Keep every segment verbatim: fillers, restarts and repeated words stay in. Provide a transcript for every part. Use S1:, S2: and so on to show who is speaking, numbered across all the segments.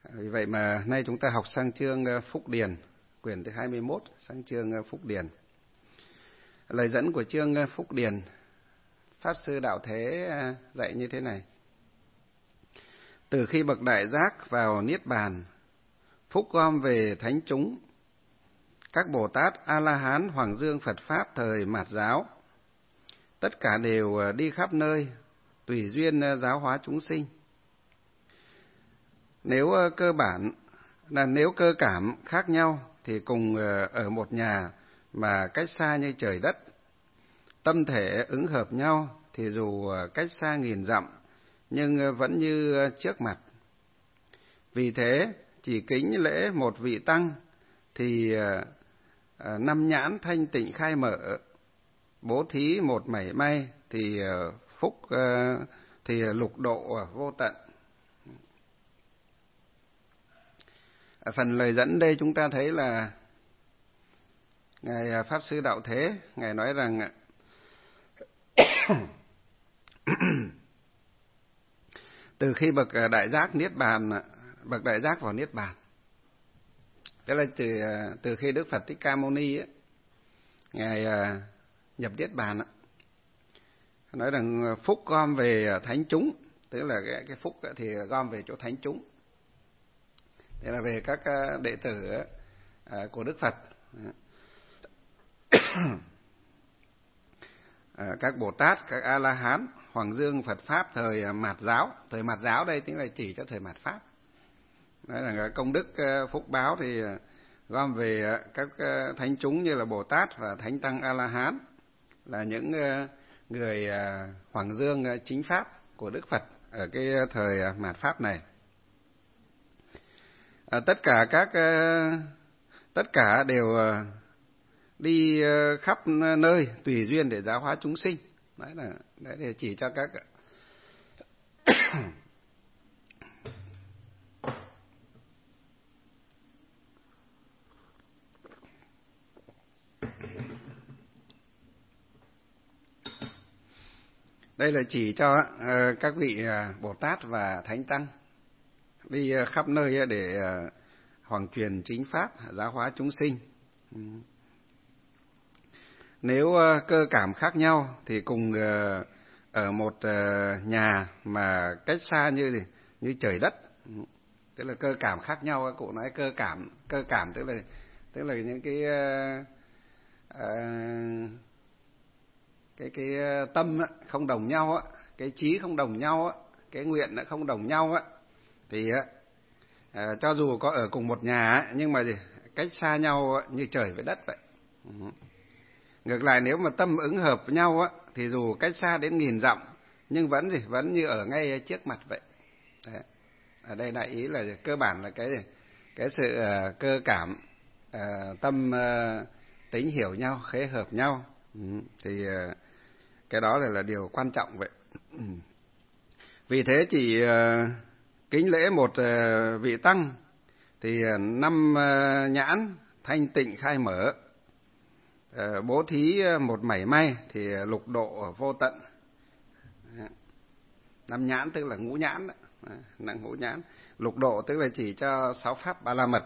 S1: Vì vậy mà nay chúng ta học sang chương Phúc Điền, quyển thứ hai mươi mốt, sang chương Phúc Điền. Lời dẫn của chương Phúc Điền, Pháp Sư Đạo Thế dạy như thế này. Từ khi bậc Đại Giác vào Niết Bàn, phúc gom về thánh chúng, các Bồ Tát, A-la-hán, Hoàng Dương, Phật Pháp thời Mạt Giáo, tất cả đều đi khắp nơi, tùy duyên giáo hóa chúng sinh. Nếu cơ bản là nếu cơ cảm khác nhau thì cùng ở một nhà mà cách xa như trời đất. Tâm thể ứng hợp nhau thì dù cách xa nghìn dặm nhưng vẫn như trước mặt. Vì thế chỉ kính lễ một vị tăng thì năm nhãn thanh tịnh khai mở, bố thí một mảy may thì phúc thì lục độ vô tận. Ở phần lời dẫn đây chúng ta thấy là Ngài Pháp Sư Đạo Thế, Ngài nói rằng từ khi bậc Đại Giác Niết Bàn, bậc Đại Giác vào Niết Bàn, tức là từ, từ khi Đức Phật Thích Ca Mâu Ni ấy, Ngài nhập Niết Bàn, nói rằng phúc gom về thánh chúng, tức là cái, cái phúc thì gom về chỗ thánh chúng. Thế là về các đệ tử của Đức Phật, các Bồ Tát, các A-la-hán, Hoàng Dương, Phật Pháp thời Mạt Giáo. Thời Mạt Giáo đây tiếng là chỉ cho thời Mạt Pháp. Đó là công đức phúc báo thì gom về các thánh chúng như là Bồ Tát và Thánh Tăng A-la-hán, là những người Hoàng Dương chính Pháp của Đức Phật ở cái thời Mạt Pháp này. À, tất cả các tất cả đều đi khắp nơi tùy duyên để giáo hóa chúng sinh. Đấy là đấy để chỉ cho các đây là chỉ cho các vị Bồ Tát và Thánh Tăng đi khắp nơi để hoàng truyền chính pháp, giáo hóa chúng sinh. Nếu cơ cảm khác nhau thì cùng ở một nhà mà cách xa như như trời đất. Tức là cơ cảm khác nhau, cụ nói cơ cảm, cơ cảm tức là tức là những cái cái cái tâm không đồng nhau, cái chí không đồng nhau, cái nguyện không đồng nhau thì À, cho dù có ở cùng một nhà nhưng mà gì, cách xa nhau như trời với đất vậy. Ngược lại nếu mà tâm ứng hợp với nhau á, thì dù cách xa đến nghìn dặm nhưng vẫn gì vẫn như ở ngay trước mặt vậy. Đấy. Ở đây đại ý là cơ bản là cái cái sự uh, cơ cảm, uh, tâm uh, tính hiểu nhau, khế hợp nhau. Ừ. Thì uh, cái đó là, là điều quan trọng vậy. Ừ. Vì thế chỉ uh, kính lễ một vị tăng thì năm nhãn thanh tịnh khai mở, bố thí một mảy may thì lục độ vô tận. Năm nhãn tức là ngũ nhãn, là ngũ nhãn. Lục độ tức là chỉ cho sáu pháp ba la mật.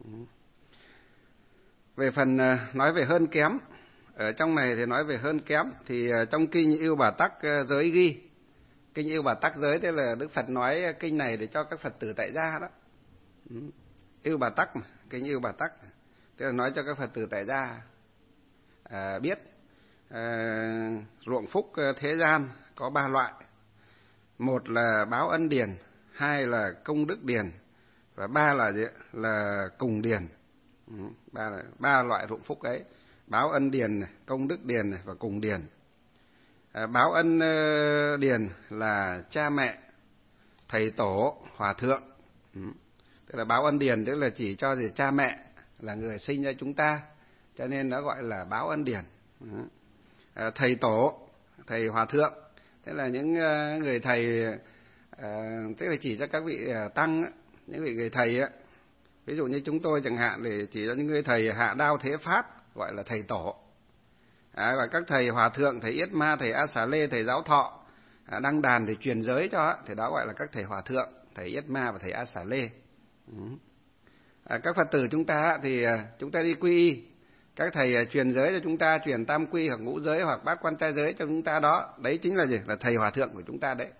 S1: Về phần nói về hơn kém, ở trong này thì nói về hơn kém thì trong kinh Yêu Bà Tắc giới ghi. Kinh Yêu Bà Tắc giới tức là Đức Phật nói kinh này để cho các Phật tử tại gia đó. Yêu Bà Tắc mà, kinh Yêu Bà Tắc tức là nói cho các Phật tử tại gia à, biết à, ruộng phúc thế gian có ba loại. Một là báo ân điền, hai là công đức điền và ba là gì? Là cùng điền. Ba là ba loại ruộng phúc ấy: báo ân điền, công đức điền và cùng điền. À, báo ân điền là cha mẹ, thầy tổ, hòa thượng. Ừ. Tức là báo ân điền tức là chỉ cho gì cha mẹ là người sinh ra chúng ta, cho nên nó gọi là báo ân điền. Ừ. À, thầy tổ, thầy hòa thượng tức là những người thầy, à, tức là chỉ cho các vị tăng, những vị người thầy á. Ví dụ như chúng tôi chẳng hạn thì chỉ cho những người thầy hạ đao thế pháp gọi là thầy tổ. À, và các thầy hòa thượng, thầy Yết Ma, thầy A Xà Lê, thầy Giáo Thọ à, đăng đàn để truyền giới cho thì đó gọi là các thầy hòa thượng, thầy Yết Ma và thầy A Xà Lê. À, các Phật tử chúng ta thì chúng ta đi quy y, các thầy truyền giới cho chúng ta, truyền tam quy hoặc ngũ giới hoặc bát quan trai giới cho chúng ta đó, đấy chính là gì? Là thầy hòa thượng của chúng ta đấy.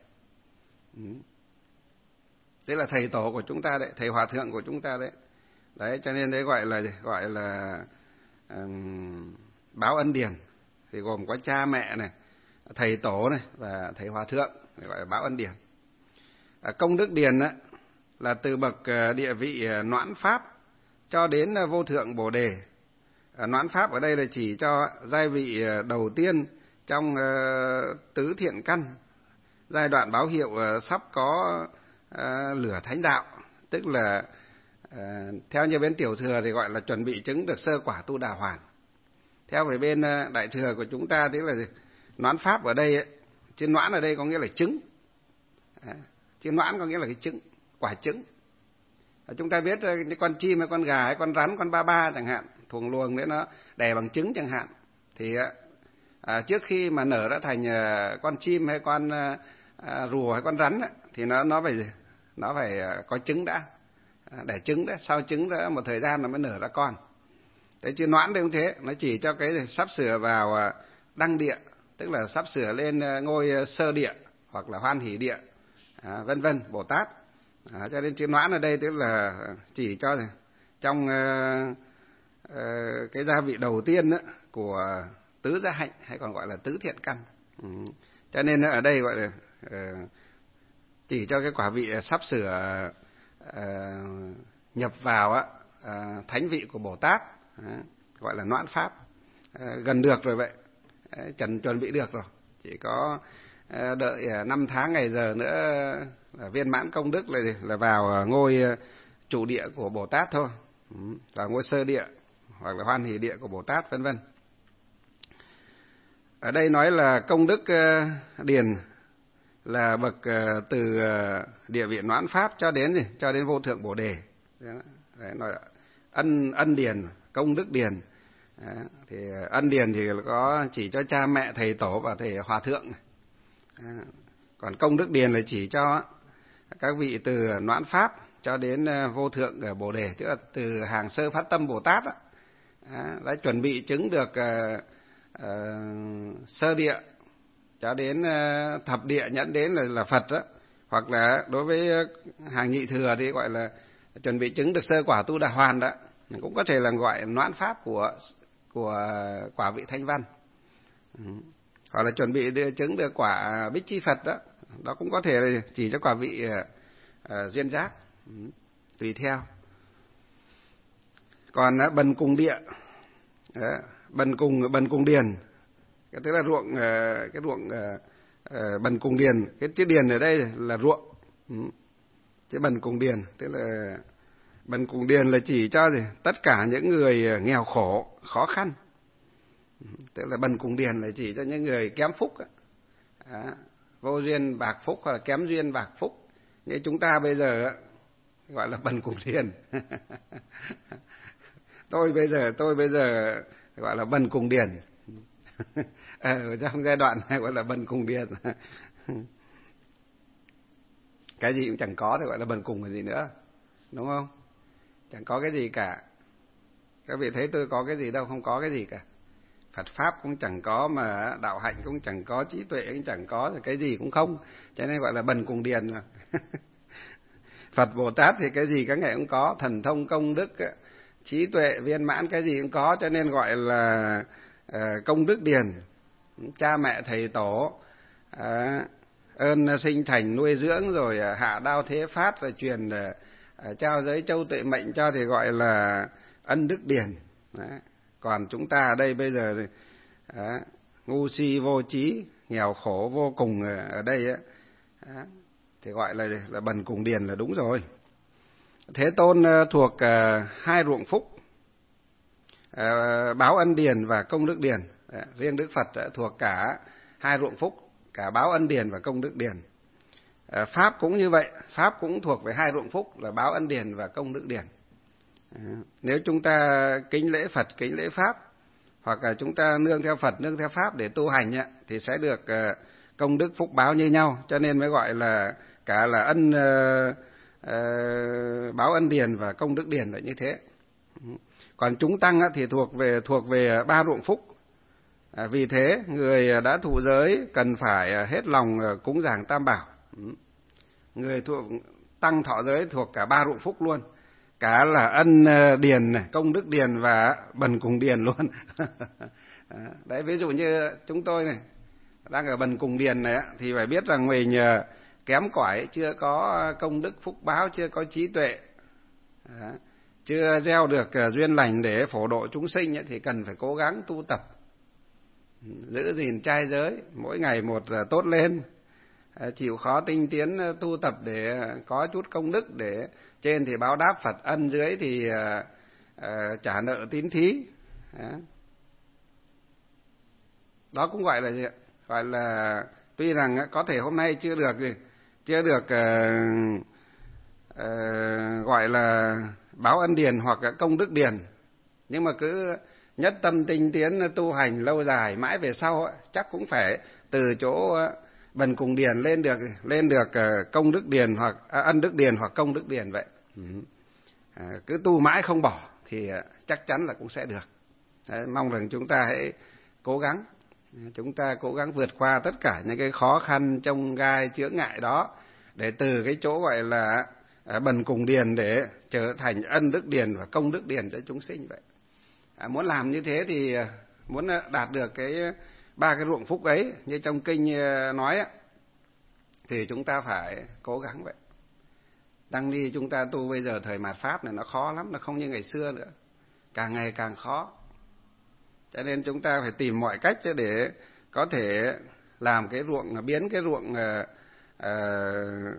S1: Đấy là thầy tổ của chúng ta đấy, thầy hòa thượng của chúng ta đấy. Đấy, cho nên đấy gọi là gì? Gọi là um, báo ân điển, thì gồm có cha mẹ này, thầy tổ này và thầy hòa thượng, gọi là báo ân điển. À, công đức điển á, là từ bậc địa vị noãn pháp cho đến vô thượng bồ đề. À, noãn pháp ở đây là chỉ cho giai vị đầu tiên trong uh, tứ thiện căn, giai đoạn báo hiệu uh, sắp có uh, lửa thánh đạo, tức là uh, theo như bên tiểu thừa thì gọi là chuẩn bị chứng được sơ quả tu đà hoàn. Theo về bên uh, đại thừa của chúng ta thì là noãn pháp ở đây ấy, chứ noãn ở đây có nghĩa là trứng, à, chứ noãn có nghĩa là cái trứng, quả trứng. À, chúng ta biết cái con chim hay con gà hay con rắn, con ba ba chẳng hạn, thuồng luồng đấy nó đẻ bằng trứng chẳng hạn, thì à, trước khi mà nở ra thành à, con chim hay con à, rùa hay con rắn á, thì nó nó phải nó phải có trứng đã, à, đẻ trứng đấy, sau trứng đã một thời gian nó mới nở ra con. Đấy, chứ noãn đây cũng thế, nó chỉ cho cái sắp sửa vào à, đăng địa, tức là sắp sửa lên ngôi sơ địa hoặc là hoan hỷ địa, à, vân vân, Bồ Tát. À, cho nên chữ noãn ở đây tức là chỉ cho trong uh, uh, cái gia vị đầu tiên đó, của tứ gia hạnh, hay còn gọi là tứ thiện căn. Ừ. Cho nên ở đây gọi là uh, chỉ cho cái quả vị sắp sửa uh, nhập vào á, uh, thánh vị của Bồ Tát, uh, gọi là noãn pháp, uh, gần được rồi vậy, uh, chuẩn chuẩn bị được rồi, chỉ có uh, đợi năm tháng ngày giờ nữa là viên mãn công đức là là vào ngôi trụ địa của Bồ Tát thôi, vào ngôi sơ địa hoặc là hoan hỷ địa của Bồ Tát, vân vân. Ở đây nói là công đức điền là bậc từ địa vị noãn pháp cho đến gì? Cho đến vô thượng bồ đề. Đấy, nói ân ân điền, công đức điền. Đấy, thì ân điền thì có chỉ cho cha mẹ, thầy tổ và thầy hòa thượng. Đấy, còn công đức điền là chỉ cho các vị từ noãn pháp cho đến vô thượng bồ đề, tức là từ hàng sơ phát tâm Bồ Tát đó, đã chuẩn bị chứng được uh, uh, sơ địa cho đến uh, thập địa, nhẫn đến là, là Phật đó, hoặc là đối với hàng nhị thừa thì gọi là chuẩn bị chứng được sơ quả tu đà hoàn đó, cũng có thể là gọi noãn pháp của của quả vị thanh văn, ừ. Hoặc là chuẩn bị đưa chứng được quả bích chi Phật đó, đó cũng có thể là chỉ cho quả vị uh, uh, duyên giác, ừ. Tùy theo. Còn uh, bần cùng địa, uh, bần cùng bần cùng điền, cái tức là ruộng, uh, cái ruộng uh, uh, bần cùng điền, cái chữ điền ở đây là ruộng, ừ. Chứ bần cùng điền tức là bần cùng điền là chỉ cho gì? Tất cả những người nghèo khổ, khó khăn. Tức là bần cùng điền là chỉ cho những người kém phúc, à, vô duyên bạc phúc hoặc là kém duyên bạc phúc. Như chúng ta bây giờ gọi là bần cùng điền. tôi bây giờ tôi bây giờ gọi là bần cùng điền. Ở trong giai đoạn này gọi là bần cùng điền. Cái gì cũng chẳng có thì gọi là bần cùng là gì nữa, đúng không? Chẳng có cái gì cả. Các vị thấy tôi có cái gì đâu, không có cái gì cả. Phật pháp cũng chẳng có, mà đạo hạnh cũng chẳng có, trí tuệ cũng chẳng có, thì cái gì cũng không, cho nên gọi là bần cùng điền mà. Phật Bồ Tát thì cái gì các ngài cũng có, thần thông công đức, trí tuệ viên mãn cái gì cũng có, cho nên gọi là uh, công đức điền. Cha mẹ thầy tổ, uh, ơn sinh thành nuôi dưỡng, rồi uh, hạ đao thế phát, rồi truyền uh, trao giới châu tuệ mệnh cho thì gọi là ân đức điền. Đấy. Còn chúng ta ở đây bây giờ thì đó, ngu si vô trí, nghèo khổ vô cùng ở đây ấy, đó, thì gọi là là bần cùng điền là đúng rồi. Thế Tôn thuộc uh, hai ruộng phúc, uh, báo ân điền và công đức điền. Đấy, riêng Đức Phật uh, thuộc cả hai ruộng phúc, cả báo ân điền và công đức điền. Uh, Pháp cũng như vậy, Pháp cũng thuộc về hai ruộng phúc là báo ân điền và công đức điền. Nếu chúng ta kính lễ Phật, kính lễ Pháp, hoặc là chúng ta nương theo Phật, nương theo Pháp để tu hành, thì sẽ được công đức phúc báo như nhau. Cho nên mới gọi là cả là ân uh, báo ân điền và công đức điền là như thế. Còn chúng tăng thì thuộc về thuộc về ba ruộng phúc. À, vì thế người đã thụ giới cần phải hết lòng cúng dường Tam Bảo. Người thuộc tăng thọ giới thuộc cả ba ruộng phúc luôn, cả là ân điền này, công đức điền và bần cùng điền luôn. Đấy, ví dụ như chúng tôi này đang ở bần cùng điền này thì phải biết rằng mình kém cỏi, chưa có công đức phúc báo, chưa có trí tuệ, chưa gieo được duyên lành để phổ độ chúng sinh ấy, thì cần phải cố gắng tu tập, giữ gìn trai giới, mỗi ngày một tốt lên, chịu khó tinh tiến tu tập để có chút công đức, để trên thì báo đáp Phật ân, dưới thì uh, trả nợ tín thí. Đó cũng gọi là gì? Gọi là tuy rằng có thể hôm nay chưa được gì, chưa được uh, uh, gọi là báo ân điền hoặc công đức điền, nhưng mà cứ nhất tâm tinh tiến tu hành lâu dài mãi về sau chắc cũng phải từ chỗ bần cùng điền lên được lên được công đức điền hoặc à, ân đức điền hoặc công đức điền vậy. À, cứ tu mãi không bỏ thì chắc chắn là cũng sẽ được. Đấy, mong rằng chúng ta hãy cố gắng, chúng ta cố gắng vượt qua tất cả những cái khó khăn chông gai chướng ngại đó, để từ cái chỗ gọi là bần cùng điền để trở thành ân đức điền và công đức điền cho chúng sinh vậy. À, muốn làm như thế thì muốn đạt được cái ba cái ruộng phúc ấy như trong kinh nói thì chúng ta phải cố gắng vậy. Tăng ni chúng ta tu bây giờ thời mạt Pháp này nó khó lắm, nó không như ngày xưa nữa, càng ngày càng khó. Cho nên chúng ta phải tìm mọi cách để có thể làm cái ruộng, biến cái ruộng uh, uh,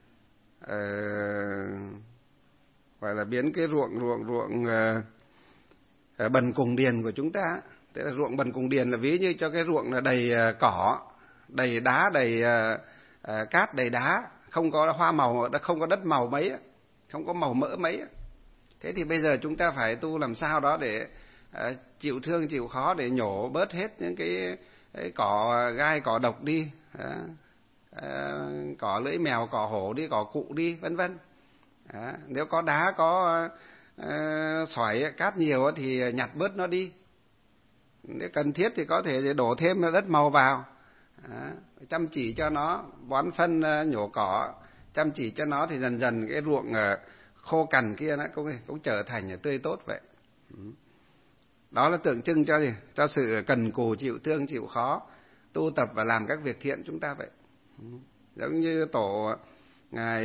S1: uh, gọi là biến cái ruộng ruộng ruộng uh, bần cùng điền của chúng ta. Tức là ruộng bần cùng điền là ví như cho cái ruộng là đầy cỏ, đầy đá, đầy uh, uh, cát, đầy đá, không có hoa màu, không có đất màu mấy, không có màu mỡ mấy. Thế thì bây giờ chúng ta phải tu làm sao đó để uh, chịu thương chịu khó, để nhổ bớt hết những cái, cái cỏ gai, cỏ độc đi, uh, uh, cỏ lưỡi mèo, cỏ hổ đi, cỏ cụ đi, vân vân. Uh, nếu có đá, có uh, xoải cát nhiều thì nhặt bớt nó đi. Nếu cần thiết thì có thể đổ thêm đất màu vào. À, chăm chỉ cho nó, bón phân, nhổ cỏ, chăm chỉ cho nó thì dần dần cái ruộng khô cằn kia nó cũng, cũng trở thành tươi tốt vậy. Đó là tượng trưng cho gì? Cho sự cần cù, chịu thương, chịu khó, tu tập và làm các việc thiện chúng ta vậy. Giống như tổ ngài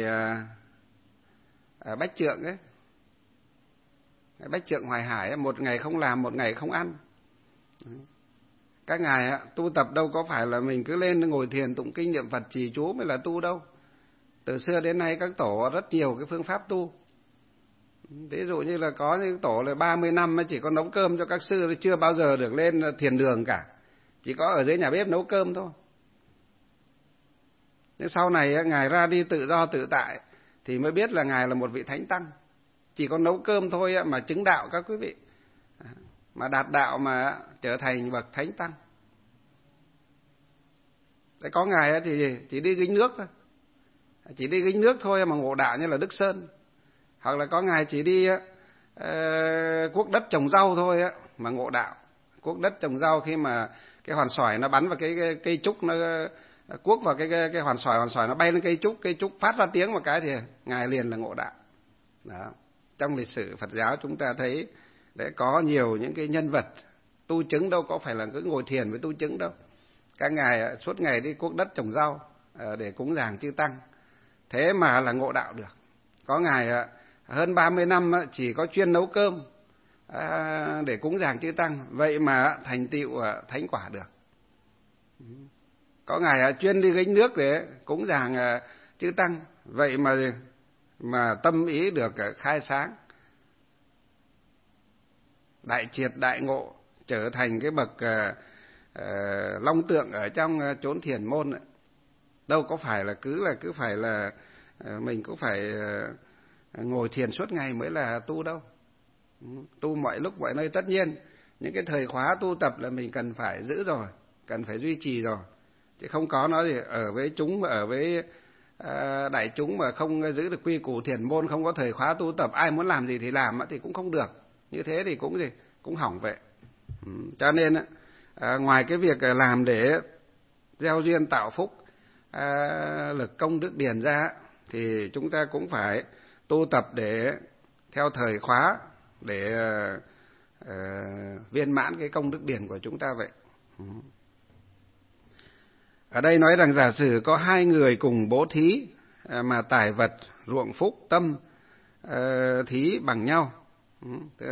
S1: Bách Trượng ấy, ngài Bách Trượng Hoài Hải ấy, một ngày không làm, một ngày không ăn. Các ngài tu tập đâu có phải là mình cứ lên ngồi thiền tụng kinh niệm Phật trì chú mới là tu đâu. Từ xưa đến nay các tổ rất nhiều cái phương pháp tu. Ví dụ như là có những tổ là ba mươi năm chỉ có nấu cơm cho các sư, chưa bao giờ được lên thiền đường cả, chỉ có ở dưới nhà bếp nấu cơm thôi. Nên sau này ngài ra đi tự do tự tại thì mới biết là ngài là một vị thánh tăng, chỉ có nấu cơm thôi mà chứng đạo các quý vị, mà đạt đạo mà trở thành bậc thánh tăng. Đấy, có ngài thì chỉ đi gánh nước thôi, chỉ đi gánh nước thôi mà ngộ đạo như là Đức Sơn. Hoặc là có ngài chỉ đi uh, cuốc đất trồng rau thôi á mà ngộ đạo. Cuốc đất trồng rau, khi mà cái hoàn xoài nó bắn vào cái, cái cây trúc, nó cuốc vào cái, cái, cái hoàn xoài, hoàn xoài nó bay lên cây trúc, cây trúc phát ra tiếng một cái thì ngài liền là ngộ đạo. Đó. Trong lịch sử Phật giáo chúng ta thấy để có nhiều những cái nhân vật tu chứng, đâu có phải là cứ ngồi thiền với tu chứng đâu. Các ngài suốt ngày đi cuốc đất trồng rau để cúng dường chư tăng, thế mà là ngộ đạo được. Có ngài hơn ba mươi năm chỉ có chuyên nấu cơm để cúng dường chư tăng, vậy mà thành tựu thánh quả được. Có ngài chuyên đi gánh nước để cúng dường chư tăng, vậy mà mà tâm ý được khai sáng, đại triệt đại ngộ, trở thành cái bậc uh, uh, long tượng ở trong uh, chốn thiền môn. Đâu có phải là cứ là cứ phải là uh, mình cũng phải uh, ngồi thiền suốt ngày mới là tu đâu. Tu mọi lúc mọi nơi, tất nhiên những cái thời khóa tu tập là mình cần phải giữ rồi, cần phải duy trì rồi, chứ không có nói gì ở với chúng, ở với à, đại chúng mà không giữ được quy củ thiền môn, không có thời khóa tu tập, ai muốn làm gì thì làm thì cũng không được. Như thế thì cũng gì cũng hỏng vậy. Ừ, cho nên à, ngoài cái việc làm để gieo duyên tạo phúc, à, lực công đức điền ra, thì chúng ta cũng phải tu tập để theo thời khóa, để uh, uh, viên mãn cái công đức điền của chúng ta vậy. Ừ. Ở đây nói rằng giả sử có hai người cùng bố thí mà tài vật, ruộng phúc, tâm uh, thí bằng nhau, uh,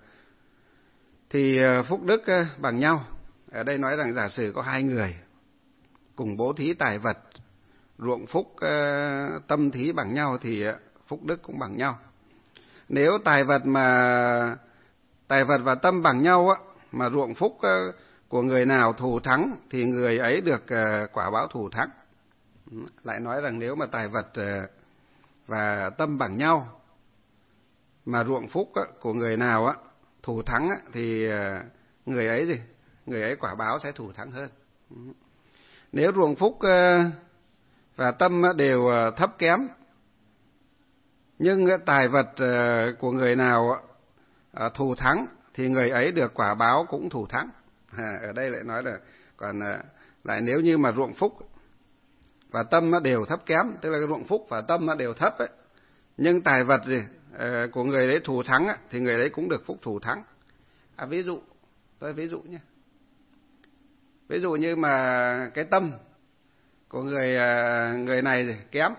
S1: thì phúc đức uh, bằng nhau. Ở đây nói rằng giả sử có hai người cùng bố thí tài vật, ruộng phúc, uh, tâm thí bằng nhau thì phúc đức cũng bằng nhau. Nếu tài vật mà tài vật và tâm bằng nhau á, mà ruộng phúc uh, của người nào thù thắng thì người ấy được uh, quả báo thù thắng. Lại nói rằng nếu mà tài vật uh, và tâm bằng nhau, mà ruộng phúc uh, của người nào á thù thắng á, thì uh, người ấy gì? Người ấy quả báo sẽ thù thắng hơn. Nếu ruộng phúc uh, và tâm đều uh, thấp kém, nhưng uh, tài vật uh, của người nào uh, thù thắng thì người ấy được quả báo cũng thù thắng. À, ở đây lại nói là còn uh, lại nếu như mà ruộng phúc và tâm nó đều thấp kém, tức là cái ruộng phúc và tâm nó đều thấp ấy, nhưng tài vật gì uh, của người đấy thù thắng ấy, thì người đấy cũng được phúc thù thắng. À, ví dụ tôi ví dụ nhé, ví dụ như mà cái tâm của người uh, người này gì, kém,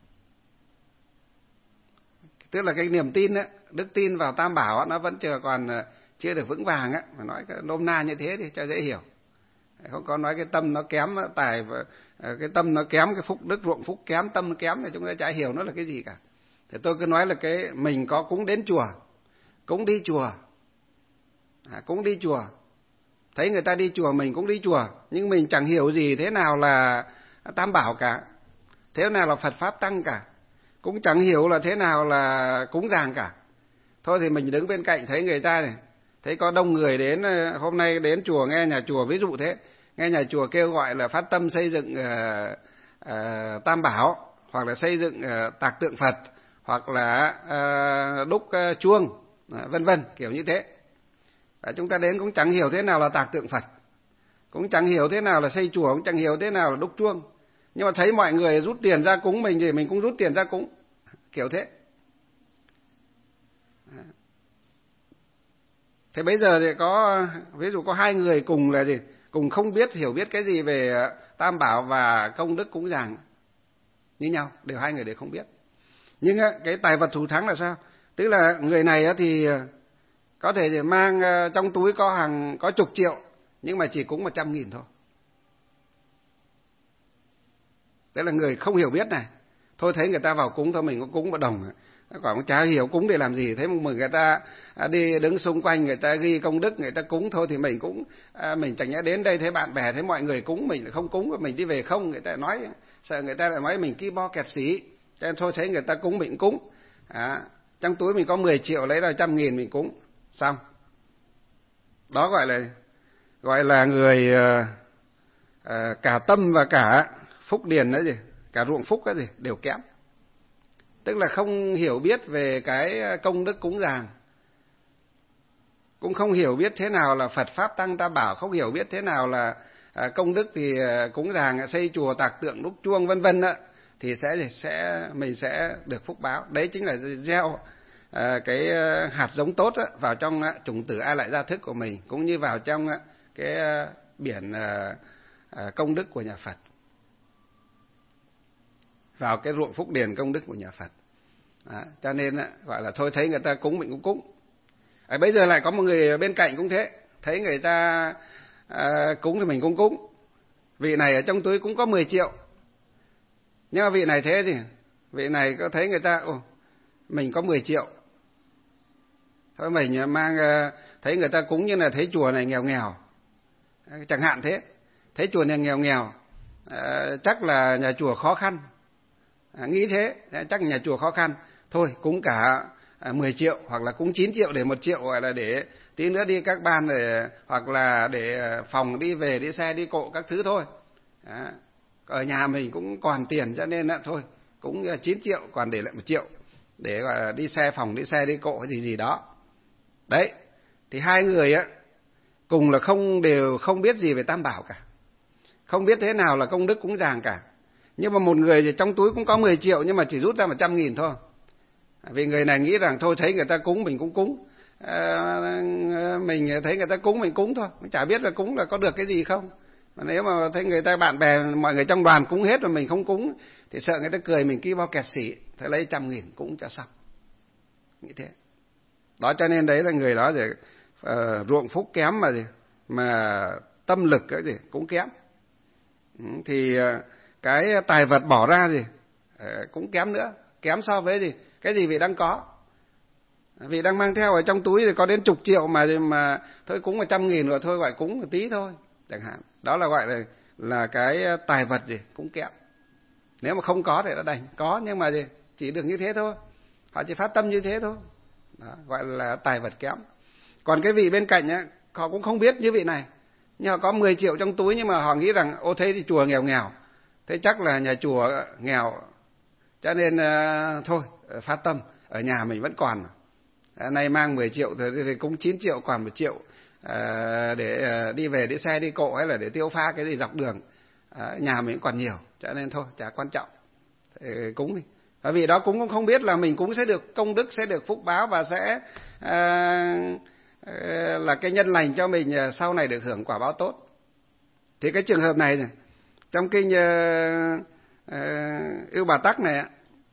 S1: tức là cái niềm tin ấy, đức tin vào Tam Bảo ấy, nó vẫn chưa còn uh, chưa được vững vàng á, mà nói cái nôm na như thế thì cho dễ hiểu. Không có nói cái tâm nó kém tài và cái tâm nó kém, cái phúc đức ruộng phúc kém, tâm nó kém thì chúng ta chả hiểu nó là cái gì cả. Thì tôi cứ nói là cái mình có cúng đến chùa, cúng đi chùa, à, cúng đi chùa, thấy người ta đi chùa mình cũng đi chùa, nhưng mình chẳng hiểu gì thế nào là Tam Bảo cả, thế nào là Phật pháp tăng cả, cũng chẳng hiểu là thế nào là cúng dường cả. Thôi thì mình đứng bên cạnh thấy người ta này, thấy có đông người đến, hôm nay đến chùa nghe nhà chùa, ví dụ thế, nghe nhà chùa kêu gọi là phát tâm xây dựng uh, uh, Tam Bảo, hoặc là xây dựng uh, tạc tượng Phật, hoặc là uh, đúc uh, chuông, uh, vân vân kiểu như thế. Và chúng ta đến cũng chẳng hiểu thế nào là tạc tượng Phật, cũng chẳng hiểu thế nào là xây chùa, cũng chẳng hiểu thế nào là đúc chuông, nhưng mà thấy mọi người rút tiền ra cúng mình thì mình cũng rút tiền ra cúng, kiểu thế. Thế bây giờ thì có, ví dụ có hai người cùng là gì? Cùng không biết, hiểu biết cái gì về Tam Bảo và công đức cúng dường như nhau, đều hai người đều không biết. Nhưng cái tài vật thù thắng là sao? Tức là người này thì có thể mang trong túi có hàng, có chục triệu, nhưng mà chỉ cúng một trăm nghìn thôi. Tức là người không hiểu biết này, thôi thấy người ta vào cúng thôi mình cũng cúng một đồng, còn chả hiểu cúng để làm gì. Thế mà người ta đi đứng xung quanh, người ta ghi công đức, người ta cúng thôi thì mình cũng à, mình chẳng nhẽ đến đây thấy bạn bè thấy mọi người cúng mình không cúng, mình đi về không, người ta nói sợ người ta lại nói mình ki bo kẹt xí, cho nên thôi thấy người ta cúng mình cúng. À, trong túi mình có mười triệu lấy ra trăm nghìn mình cúng xong. Đó gọi là gọi là người à, à, cả tâm và cả phúc điền đấy gì, cả ruộng phúc cái gì đều kém. Tức là không hiểu biết về cái công đức cúng dường, cũng không hiểu biết thế nào là Phật pháp tăng Tam Bảo, không hiểu biết thế nào là công đức thì cúng dường xây chùa tạc tượng đúc chuông vân vân á, thì sẽ sẽ mình sẽ được phúc báo. Đấy chính là gieo cái hạt giống tốt á, vào trong chủng tử A Lại Gia Thức của mình, cũng như vào trong cái biển công đức của nhà Phật, vào cái ruộng phúc điền công đức của nhà Phật. Đó, cho nên gọi là thôi thấy người ta cúng mình cũng cúng. À, bây giờ lại có một người bên cạnh cũng thế, thấy người ta à, cúng thì mình cũng cúng. Vị này ở trong túi cũng có mười triệu, nhưng mà vị này thế thì vị này có thấy người ta ồ, mình có mười triệu, thôi mình mang thấy người ta cúng như là thấy chùa này nghèo nghèo, chẳng hạn thế, thấy chùa này nghèo nghèo, à, chắc là nhà chùa khó khăn. À, nghĩ thế, chắc nhà chùa khó khăn, thôi cúng cả mười triệu hoặc là cúng chín triệu để một triệu gọi là để tí nữa đi các ban để, hoặc là để phòng đi về đi xe đi cộ các thứ thôi. Đó. ở nhà mình cũng còn tiền cho nên là thôi cũng chín triệu còn để lại một triệu để gọi đi xe phòng, đi xe đi cộ hay gì gì đó. Đấy, thì hai người á cùng là không đều không biết gì về Tam Bảo cả, không biết thế nào là công đức cúng dường cả. Nhưng mà một người thì trong túi cũng có mười triệu nhưng mà chỉ rút ra một trăm nghìn thôi. Vì người này nghĩ rằng thôi thấy người ta cúng mình cũng cúng, à, mình thấy người ta cúng mình cúng thôi, mình chả biết là cúng là có được cái gì không. Mà nếu mà thấy người ta bạn bè mọi người trong đoàn cúng hết mà mình không cúng thì sợ người ta cười mình ký bao kẹt xỉ, thế lấy trăm nghìn cúng cho xong, nghĩ thế. Đó cho nên đấy là người đó thì uh, ruộng phúc kém mà gì mà tâm lực cái gì cũng kém. Thì uh, cái tài vật bỏ ra gì uh, cũng kém nữa, kém so với gì cái gì vị đang có. Vị đang mang theo ở trong túi thì có đến chục triệu mà mà thôi cúng một trăm nghìn rồi thôi gọi cúng một tí thôi chẳng hạn. Đó là gọi là là cái tài vật gì cũng kém. Nếu mà không có thì đã đành có, nhưng mà gì chỉ được như thế thôi, họ chỉ phát tâm như thế thôi. Đó, gọi là tài vật kém. Còn cái vị bên cạnh á, họ cũng không biết như vị này, nhưng họ có mười triệu trong túi nhưng mà họ nghĩ rằng ô thế thì chùa nghèo nghèo, thế chắc là nhà chùa nghèo cho nên uh, thôi phát tâm ở nhà mình vẫn còn. À, nay mang mười triệu thì, thì cũng chín triệu còn một triệu à, để à, đi về đi xe đi cộ hay là để tiêu pha cái gì dọc đường, à, nhà mình còn nhiều cho nên thôi chả quan trọng thì cúng đi. Bởi vì đó cúng cũng không biết là mình cúng sẽ được công đức, sẽ được phúc báo và sẽ à, à, là cái nhân lành cho mình sau này được hưởng quả báo tốt. Thì cái trường hợp này trong kinh à, à, Ưu Bà Tắc này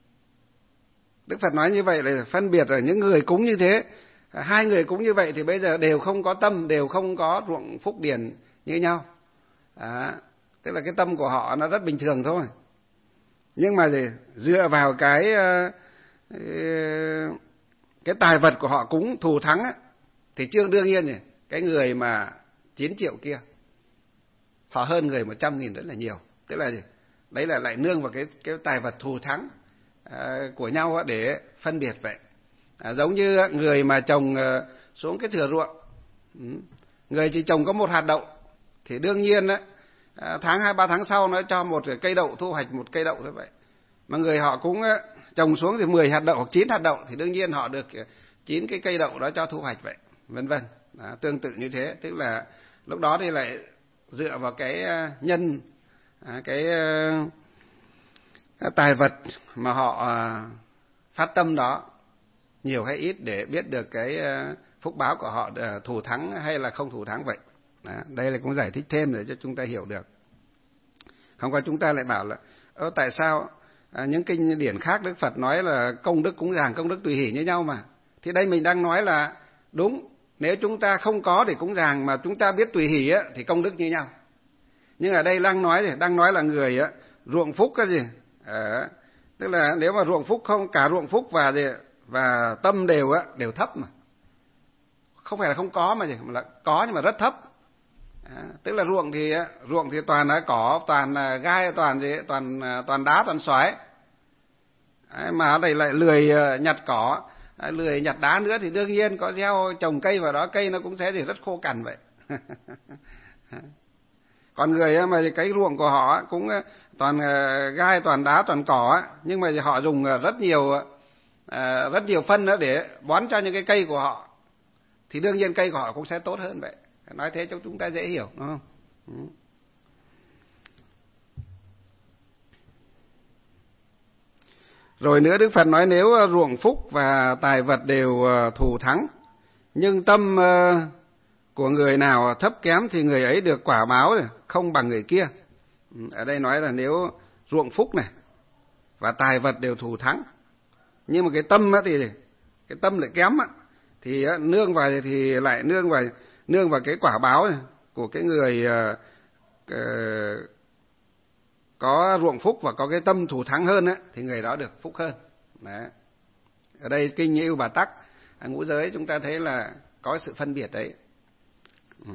S1: Đức Phật nói như vậy là phân biệt ở những người cúng như thế. Hai người cúng như vậy thì bây giờ đều không có tâm, đều không có ruộng phúc điền như nhau. À, tức là cái tâm của họ nó rất bình thường thôi. Nhưng mà gì, dựa vào cái cái tài vật của họ cúng thù thắng á, thì chưa đương nhiên gì, cái người mà chín triệu kia họ hơn người một trăm nghìn rất là nhiều. Tức là gì? Đấy là lại nương vào cái cái tài vật thù thắng của nhau để phân biệt vậy. À, giống như người mà trồng xuống cái thửa ruộng, người chỉ trồng có một hạt đậu thì đương nhiên đó, tháng hai ba tháng sau nó cho một cây đậu, thu hoạch một cây đậu như vậy. Mà người họ cũng trồng xuống thì mười hạt đậu hoặc chín hạt đậu thì đương nhiên họ được chín cái cây đậu đó cho thu hoạch vậy, vân vân. Tương tự như thế, tức là lúc đó thì lại dựa vào cái nhân, cái tài vật mà họ phát tâm đó nhiều hay ít để biết được cái phúc báo của họ thù thắng hay là không thù thắng vậy. Đó, đây là cũng giải thích thêm để cho chúng ta hiểu được. Không có chúng ta lại bảo là ơ tại sao à, những kinh điển khác Đức Phật nói là công đức cúng dường, công đức tùy hỷ như nhau mà. Thì đây mình đang nói là đúng, nếu chúng ta không có để cúng dường mà chúng ta biết tùy hỷ á, thì công đức như nhau. Nhưng ở đây đang nói gì? Đang nói là người á, ruộng phúc cái gì? À, tức là nếu mà ruộng phúc không, cả ruộng phúc và gì, và tâm đều á, đều thấp mà. Không phải là không có mà gì, mà là có nhưng mà rất thấp. À, tức là ruộng thì ruộng thì toàn là cỏ, toàn là gai, toàn gì, toàn toàn đá, toàn xoáy. Mà ở đây lại lười nhặt cỏ, lười nhặt đá nữa thì đương nhiên có gieo trồng cây vào đó, cây nó cũng sẽ thì rất khô cằn vậy. Còn người mà cái ruộng của họ cũng toàn gai, toàn đá, toàn cỏ, nhưng mà họ dùng rất nhiều rất nhiều phân nữa để bón cho những cái cây của họ, thì đương nhiên cây của họ cũng sẽ tốt hơn vậy. Nói thế cho chúng ta dễ hiểu, đúng không? Ừ. Rồi nữa Đức Phật nói nếu ruộng phúc và tài vật đều thù thắng, nhưng tâm của người nào thấp kém thì người ấy được quả báo không bằng người kia. Ở đây nói là nếu ruộng phúc này và tài vật đều thù thắng, nhưng mà cái tâm thì cái tâm lại kém thì nương vào thì lại nương vào nương vào cái quả báo của cái người uh, uh, có ruộng phúc và có cái tâm thù thắng hơn á, thì người đó được phúc hơn. Đấy. Ở đây kinh Ưu Bà Tắc ngũ giới chúng ta thấy là có sự phân biệt đấy. Ừ.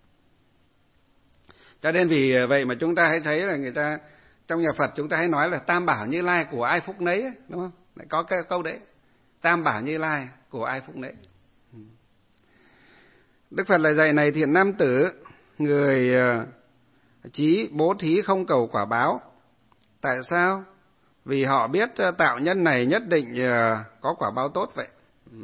S1: Cho nên vì vậy mà chúng ta hãy thấy là người ta trong nhà Phật chúng ta hay nói là Tam Bảo Như Lai của ai phúc nấy ấy, đúng không? Lại có cái câu đấy, Tam Bảo Như Lai của ai phúc nấy. Đức Phật lại dạy này thiện nam tử, người Chí bố thí không cầu quả báo. Tại sao? Vì họ biết tạo nhân này nhất định có quả báo tốt vậy.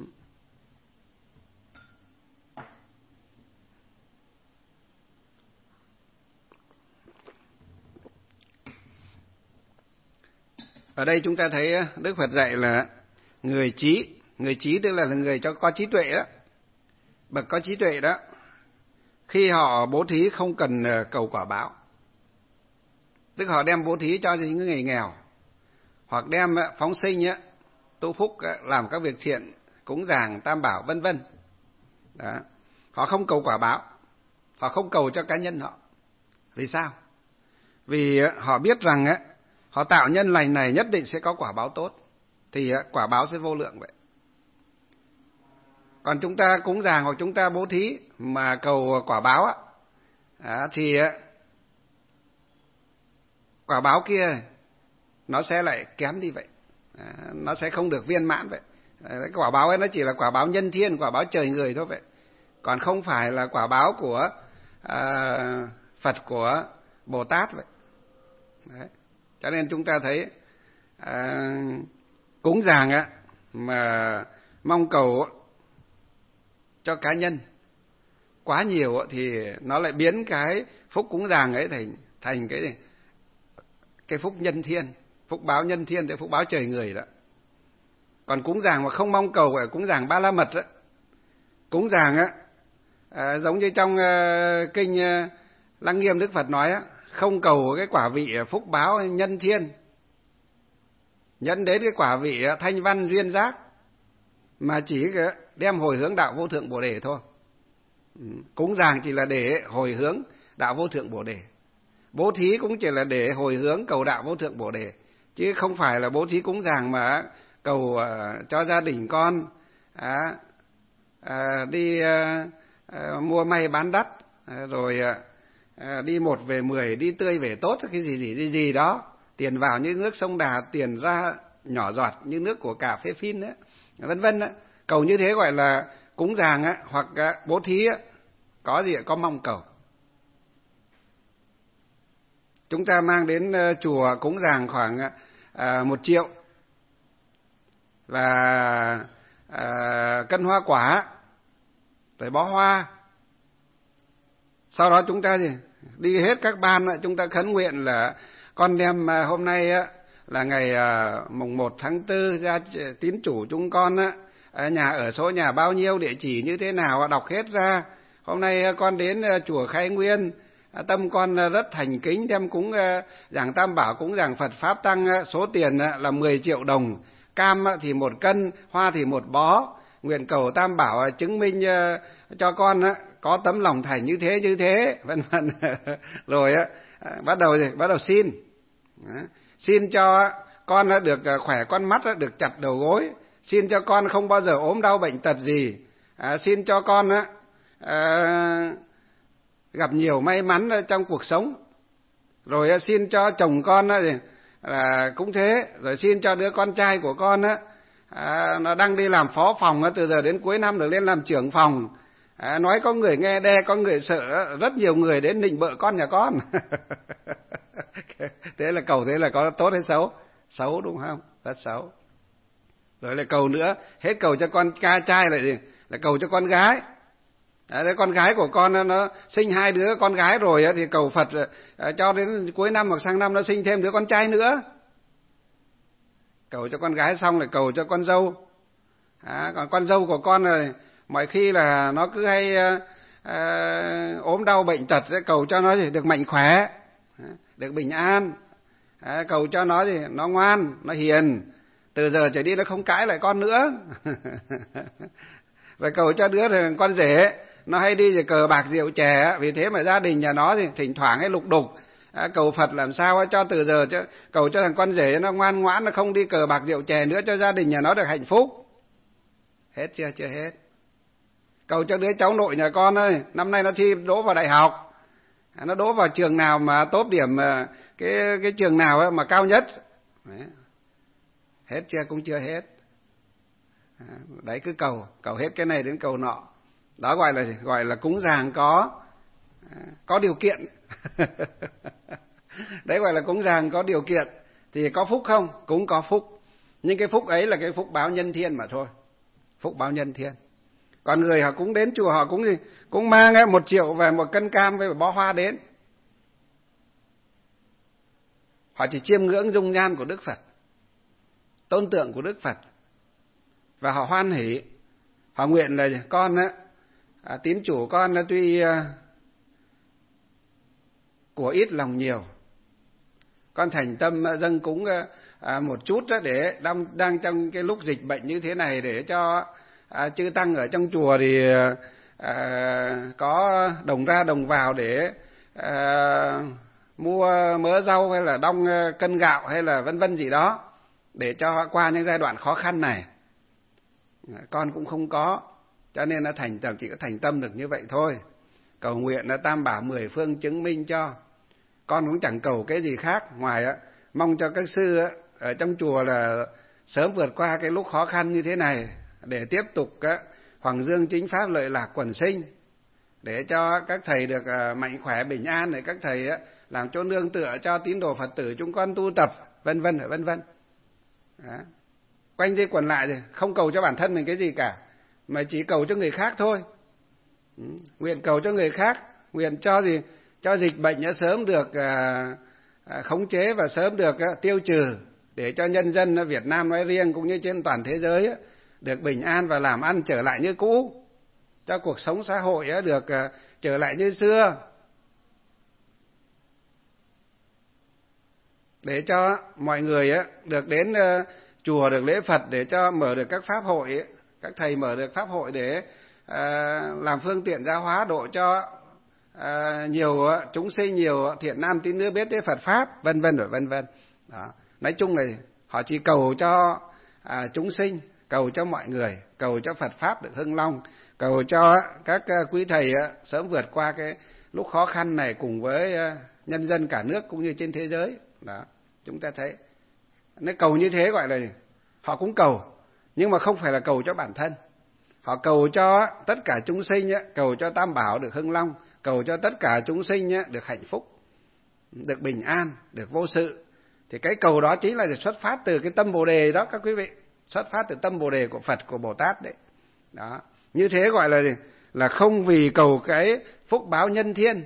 S1: Ở đây chúng ta thấy Đức Phật dạy là người trí, người trí tức là người cho có trí tuệ đó, bậc có trí tuệ đó, khi họ bố thí không cần cầu quả báo. Tức họ đem bố thí cho những người nghèo, hoặc đem phóng sinh, tu phúc, làm các việc thiện, cúng dường, tam bảo, vân vân. Đó. Họ không cầu quả báo, họ không cầu cho cá nhân họ. Vì sao? Vì họ biết rằng họ tạo nhân lành này nhất định sẽ có quả báo tốt, thì quả báo sẽ vô lượng vậy. Còn chúng ta cúng dường hoặc chúng ta bố thí mà cầu quả báo á, thì quả báo kia nó sẽ lại kém đi vậy, nó sẽ không được viên mãn vậy. Cái quả báo ấy nó chỉ là quả báo nhân thiên, quả báo trời người thôi vậy, còn không phải là quả báo của à, Phật, của Bồ Tát vậy. Đấy. Cho nên chúng ta thấy à, cúng dường á mà mong cầu cho cá nhân quá nhiều thì nó lại biến cái phúc cúng dường ấy thành thành cái cái phúc nhân thiên, phúc báo nhân thiên, thì phúc báo trời người đó. Còn cúng dường mà không mong cầu, cúng dường ba la mật đó, cúng dường á à, giống như trong uh, kinh uh, Lăng Nghiêm Đức Phật nói á, không cầu cái quả vị phúc báo nhân thiên, dẫn đến cái quả vị thanh văn duyên giác, mà chỉ đem hồi hướng đạo vô thượng Bồ Đề thôi. Cúng dường chỉ là để hồi hướng đạo vô thượng Bồ Đề, bố thí cũng chỉ là để hồi hướng cầu đạo vô thượng Bồ Đề, chứ không phải là bố thí cúng dường mà cầu uh, cho gia đình con à, à, đi uh, uh, mua may bán đắt, uh, rồi uh, đi một về mười, đi tươi về tốt, cái gì gì gì gì đó, tiền vào như nước sông Đà, tiền ra nhỏ giọt như nước của cà phê phin đấy, vân vân. Cầu như thế gọi là cúng dường á, hoặc bố thí á, có gì có mong cầu. Chúng ta mang đến chùa cúng dường khoảng à, một triệu và à, cân hoa quả, rồi bó hoa. Sau đó chúng ta gì đi hết các ban, chúng ta khấn nguyện là con đem hôm nay á, là ngày à, mùng một tháng tư, gia tín chủ chúng con á, nhà ở số nhà bao nhiêu, địa chỉ như thế nào, đọc hết ra. Hôm nay con đến chùa Khai Nguyên, tâm con rất thành kính, đem cúng giảng tam bảo, cúng giảng Phật pháp tăng, số tiền là mười triệu đồng, cam thì một cân, hoa thì một bó. Nguyện cầu tam bảo chứng minh cho con có tấm lòng thành như thế như thế, vân vân. Rồi bắt đầu gì? Bắt đầu xin, xin cho con được khỏe con mắt, được chặt đầu gối, xin cho con không bao giờ ốm đau bệnh tật gì, à, xin cho con á, à, gặp nhiều may mắn trong cuộc sống, rồi xin cho chồng con á, à, cũng thế, rồi xin cho đứa con trai của con á, à, nó đang đi làm phó phòng á, từ giờ đến cuối năm được lên làm trưởng phòng, à, nói có người nghe đe, có người sợ, rất nhiều người đến nịnh bợ con nhà con. Thế là cầu thế là có tốt hay xấu? Xấu đúng không? Rất xấu. Rồi lại cầu nữa, hết cầu cho con ca trai lại gì? Lại cầu cho con gái. Đấy, con gái của con nó, nó sinh hai đứa con gái rồi thì cầu Phật cho đến cuối năm hoặc sang năm nó sinh thêm đứa con trai nữa. Cầu cho con gái xong lại cầu cho con dâu. À, còn con dâu của con rồi mọi khi là nó cứ hay à, ốm đau bệnh tật, cầu cho nó thì được mạnh khỏe, được bình an, à, cầu cho nó thì nó ngoan, nó hiền, từ giờ trở đi nó không cãi lại con nữa. Và cầu cho đứa thì con rể nó hay đi thì cờ bạc rượu chè, vì thế mà gia đình nhà nó thì thỉnh thoảng hay lục đục. À, cầu Phật làm sao cho từ giờ cho, cầu cho thằng con rể nó ngoan ngoãn, nó không đi cờ bạc rượu chè nữa, cho gia đình nhà nó được hạnh phúc. Hết chưa? Chưa hết. Cầu cho đứa cháu nội nhà con ơi, năm nay nó thi đỗ vào đại học, à, nó đỗ vào trường nào mà tốt điểm, cái cái trường nào mà cao nhất. Đấy. Hết chưa? Cũng chưa hết. À, đấy cứ cầu, cầu hết cái này đến cầu nọ. Đó gọi là gọi là cúng dường có à, có điều kiện, Đấy gọi là cúng dường có điều kiện. Thì có phúc không? Cũng có phúc. Nhưng cái phúc ấy là cái phúc báo nhân thiên mà thôi. Phúc báo nhân thiên. Còn người họ cũng đến chùa, họ cũng gì? Cũng mang ấy, một triệu về một cân cam với một bó hoa đến. Họ chỉ chiêm ngưỡng dung nhan của Đức Phật, tôn tượng của Đức Phật, và họ hoan hỷ. Họ nguyện là con á, à, tín chủ con á, tuy à, của ít lòng nhiều, con thành tâm dâng cúng à, một chút đó để đang, đang trong cái lúc dịch bệnh như thế này, để cho à, chư tăng ở trong chùa thì à, có đồng ra đồng vào để à, mua mớ rau hay là đong cân gạo hay là vân vân gì đó, để cho qua những giai đoạn khó khăn này. Con cũng không có, cho nên nó thành tâm, chỉ có thành tâm được như vậy thôi. Cầu nguyện là tam bảo mười phương chứng minh cho. Con cũng chẳng cầu cái gì khác ngoài mong cho các sư ở trong chùa là sớm vượt qua cái lúc khó khăn như thế này, để tiếp tục hoàng dương chính pháp lợi lạc quần sinh, để cho các thầy được mạnh khỏe bình an, để các thầy làm chỗ nương tựa cho tín đồ Phật tử chúng con tu tập, vân vân vân vân. Quanh đi quẩn lại thì không cầu cho bản thân mình cái gì cả, mà chỉ cầu cho người khác thôi. Nguyện cầu cho người khác, nguyện cho gì? Cho dịch bệnh nó sớm được à, à, khống chế và sớm được à, tiêu trừ, để cho nhân dân Việt Nam nói riêng cũng như trên toàn thế giới á, được bình an và làm ăn trở lại như cũ, cho cuộc sống xã hội á, được à, trở lại như xưa, để cho mọi người á, được đến à, chùa được lễ Phật, để cho mở được các pháp hội ấy, các thầy mở được pháp hội để à, làm phương tiện giáo hóa độ cho à, nhiều chúng sinh, nhiều thiện nam tín nữ biết đến Phật pháp, vân vân rồi vân vân. Đó. Nói chung là họ chỉ cầu cho à, chúng sinh, cầu cho mọi người, cầu cho Phật pháp được hưng long, cầu cho các quý thầy à, sớm vượt qua cái lúc khó khăn này cùng với à, nhân dân cả nước cũng như trên thế giới. Đó. Chúng ta thấy nếu cầu như thế gọi là họ cũng cầu, nhưng mà không phải là cầu cho bản thân. Họ cầu cho tất cả chúng sinh, cầu cho tam bảo được hưng long, cầu cho tất cả chúng sinh được hạnh phúc, được bình an, được vô sự. Thì cái cầu đó chính là xuất phát từ cái tâm Bồ đề đó các quý vị, xuất phát từ tâm Bồ đề của Phật, của Bồ Tát đấy. Đó. Như thế gọi là gì? Là không vì cầu cái phúc báo nhân thiên,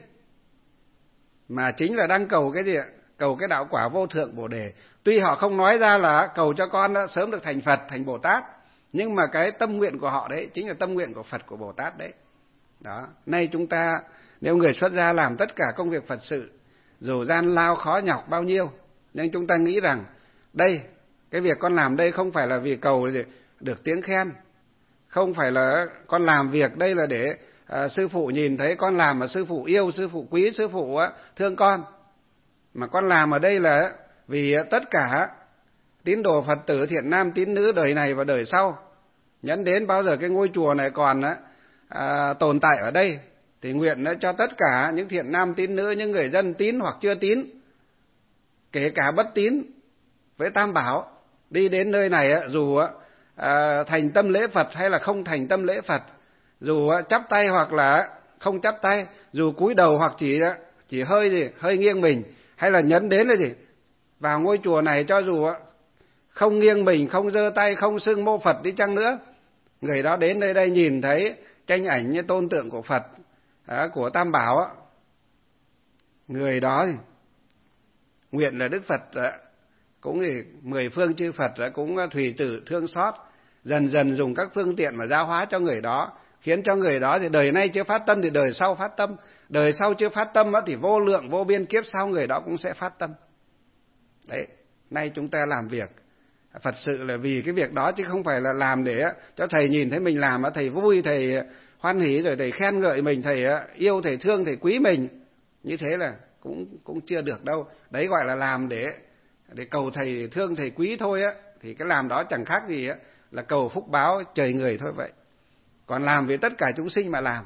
S1: mà chính là đang cầu cái gì ạ? Cầu cái đạo quả vô thượng Bồ đề. Tuy họ không nói ra là cầu cho con sớm được thành Phật, thành Bồ Tát, nhưng mà cái tâm nguyện của họ đấy chính là tâm nguyện của Phật, của Bồ Tát đấy. Đó. Nay chúng ta nếu người xuất gia làm tất cả công việc Phật sự, dù gian lao khó nhọc bao nhiêu, nhưng chúng ta nghĩ rằng đây, cái việc con làm đây không phải là vì cầu được tiếng khen, không phải là con làm việc đây là để à, sư phụ nhìn thấy con làm mà sư phụ yêu, sư phụ quý, sư phụ á, thương con, mà con làm ở đây là vì tất cả tín đồ Phật tử thiện nam tín nữ đời này và đời sau, nhẫn đến bao giờ cái ngôi chùa này còn à, tồn tại ở đây, thì nguyện cho tất cả những thiện nam tín nữ, những người dân tín hoặc chưa tín, kể cả bất tín với tam bảo, đi đến nơi này dù à, thành tâm lễ Phật hay là không thành tâm lễ Phật, dù chắp tay hoặc là không chắp tay, dù cúi đầu hoặc chỉ chỉ hơi gì hơi nghiêng mình, hay là nhấn đến là gì, vào ngôi chùa này cho dù không nghiêng mình, không giơ tay, không xưng mô Phật đi chăng nữa, người đó đến nơi đây nhìn thấy tranh ảnh như tôn tượng của Phật, của tam bảo, người đó thì nguyện là Đức Phật cũng thì mười phương chư Phật cũng thủy tử thương xót, dần dần dùng các phương tiện mà giáo hóa cho người đó, khiến cho người đó thì đời nay chưa phát tâm thì đời sau phát tâm, đời sau chưa phát tâm thì vô lượng vô biên kiếp sau người đó cũng sẽ phát tâm. Đấy, nay chúng ta làm việc Phật sự là vì cái việc đó, chứ không phải là làm để cho thầy nhìn thấy mình làm thầy vui, thầy hoan hỉ, rồi thầy khen ngợi mình, thầy yêu, thầy thương, thầy quý mình. Như thế là cũng cũng chưa được đâu. Đấy gọi là làm để để cầu thầy thương, thầy quý thôi á, thì cái làm đó chẳng khác gì á là cầu phúc báo trời người thôi vậy. Còn làm vì tất cả chúng sinh mà làm,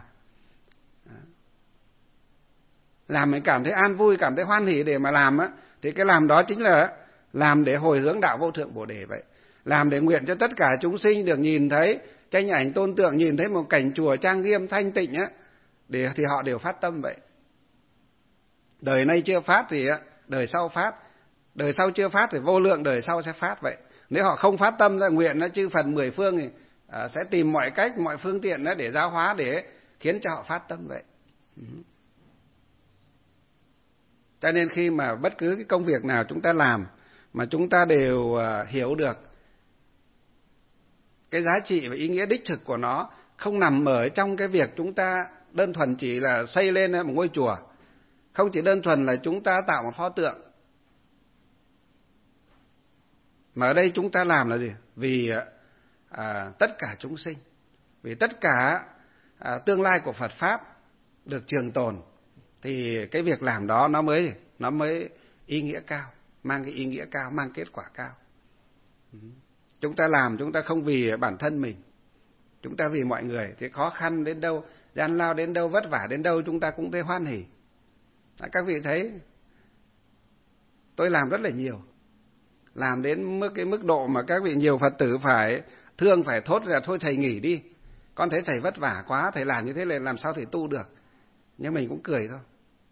S1: làm mình cảm thấy an vui, cảm thấy hoan hỉ để mà làm á, thì cái làm đó chính là làm để hồi hướng đạo vô thượng Bồ đề vậy. Làm để nguyện cho tất cả chúng sinh được nhìn thấy tranh ảnh tôn tượng, nhìn thấy một cảnh chùa trang nghiêm thanh tịnh á, để thì họ đều phát tâm vậy. Đời nay chưa phát thì đời sau phát, đời sau chưa phát thì vô lượng đời sau sẽ phát vậy. Nếu họ không phát tâm ra nguyện nó chư Phật mười phương thì à, sẽ tìm mọi cách, mọi phương tiện đó để giáo hóa, để khiến cho họ phát tâm vậy. Cho nên khi mà bất cứ cái công việc nào chúng ta làm mà chúng ta đều à, hiểu được cái giá trị và ý nghĩa đích thực của nó, không nằm ở trong cái việc chúng ta đơn thuần chỉ là xây lên một ngôi chùa, không chỉ đơn thuần là chúng ta tạo một pho tượng, mà ở đây chúng ta làm là gì? Vì à, tất cả chúng sinh, vì tất cả à, tương lai của Phật pháp được trường tồn, thì cái việc làm đó nó mới nó mới ý nghĩa cao, mang cái ý nghĩa cao, mang kết quả cao. Chúng ta làm, chúng ta không vì bản thân mình, chúng ta vì mọi người, thì khó khăn đến đâu, gian lao đến đâu, vất vả đến đâu, chúng ta cũng thấy hoan hỉ. Các vị thấy, tôi làm rất là nhiều, làm đến mức cái mức độ mà các vị nhiều Phật tử phải thương, phải thốt ra thôi thầy nghỉ đi, con thấy thầy vất vả quá, thầy làm như thế này làm sao thầy tu được. Nhưng mình cũng cười thôi.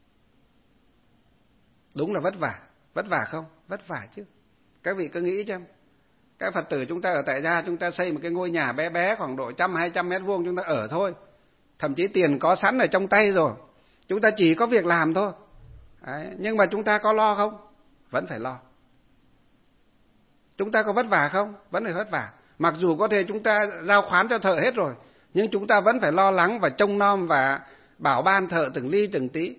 S1: Đúng là vất vả, vất vả không? Vất vả chứ. Các vị cứ nghĩ xem, các Phật tử chúng ta ở tại gia, chúng ta xây một cái ngôi nhà bé bé khoảng độ trăm hai trăm mét vuông chúng ta ở thôi, thậm chí tiền có sẵn ở trong tay rồi, chúng ta chỉ có việc làm thôi. Đấy, nhưng mà chúng ta có lo không? Vẫn phải lo. Chúng ta có vất vả không? Vẫn phải vất vả. Mặc dù có thể chúng ta giao khoán cho thợ hết rồi, nhưng chúng ta vẫn phải lo lắng và trông nom và bảo ban thợ từng ly từng tí.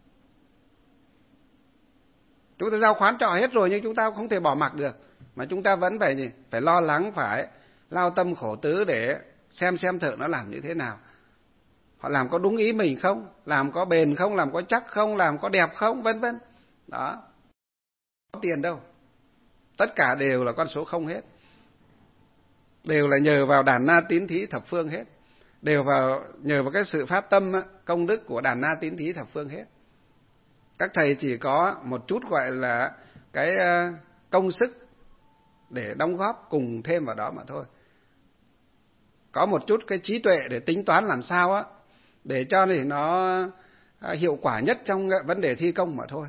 S1: Chúng ta giao khoán cho hết rồi nhưng chúng ta không thể bỏ mặc được, mà chúng ta vẫn phải gì? Phải lo lắng, phải lao tâm khổ tứ để xem xem thợ nó làm như thế nào. Họ làm có đúng ý mình không? Làm có bền không? Làm có chắc không? Làm có đẹp không? Vân vân. Đó. Không có tiền đâu. Tất cả đều là con số không hết. Đều là nhờ vào đàn na tín thí thập phương hết. Đều vào nhờ vào cái sự phát tâm công đức của đàn na tín thí thập phương hết. Các thầy chỉ có một chút gọi là cái công sức để đóng góp cùng thêm vào đó mà thôi. Có một chút cái trí tuệ để tính toán làm sao á để cho thì nó hiệu quả nhất trong vấn đề thi công mà thôi.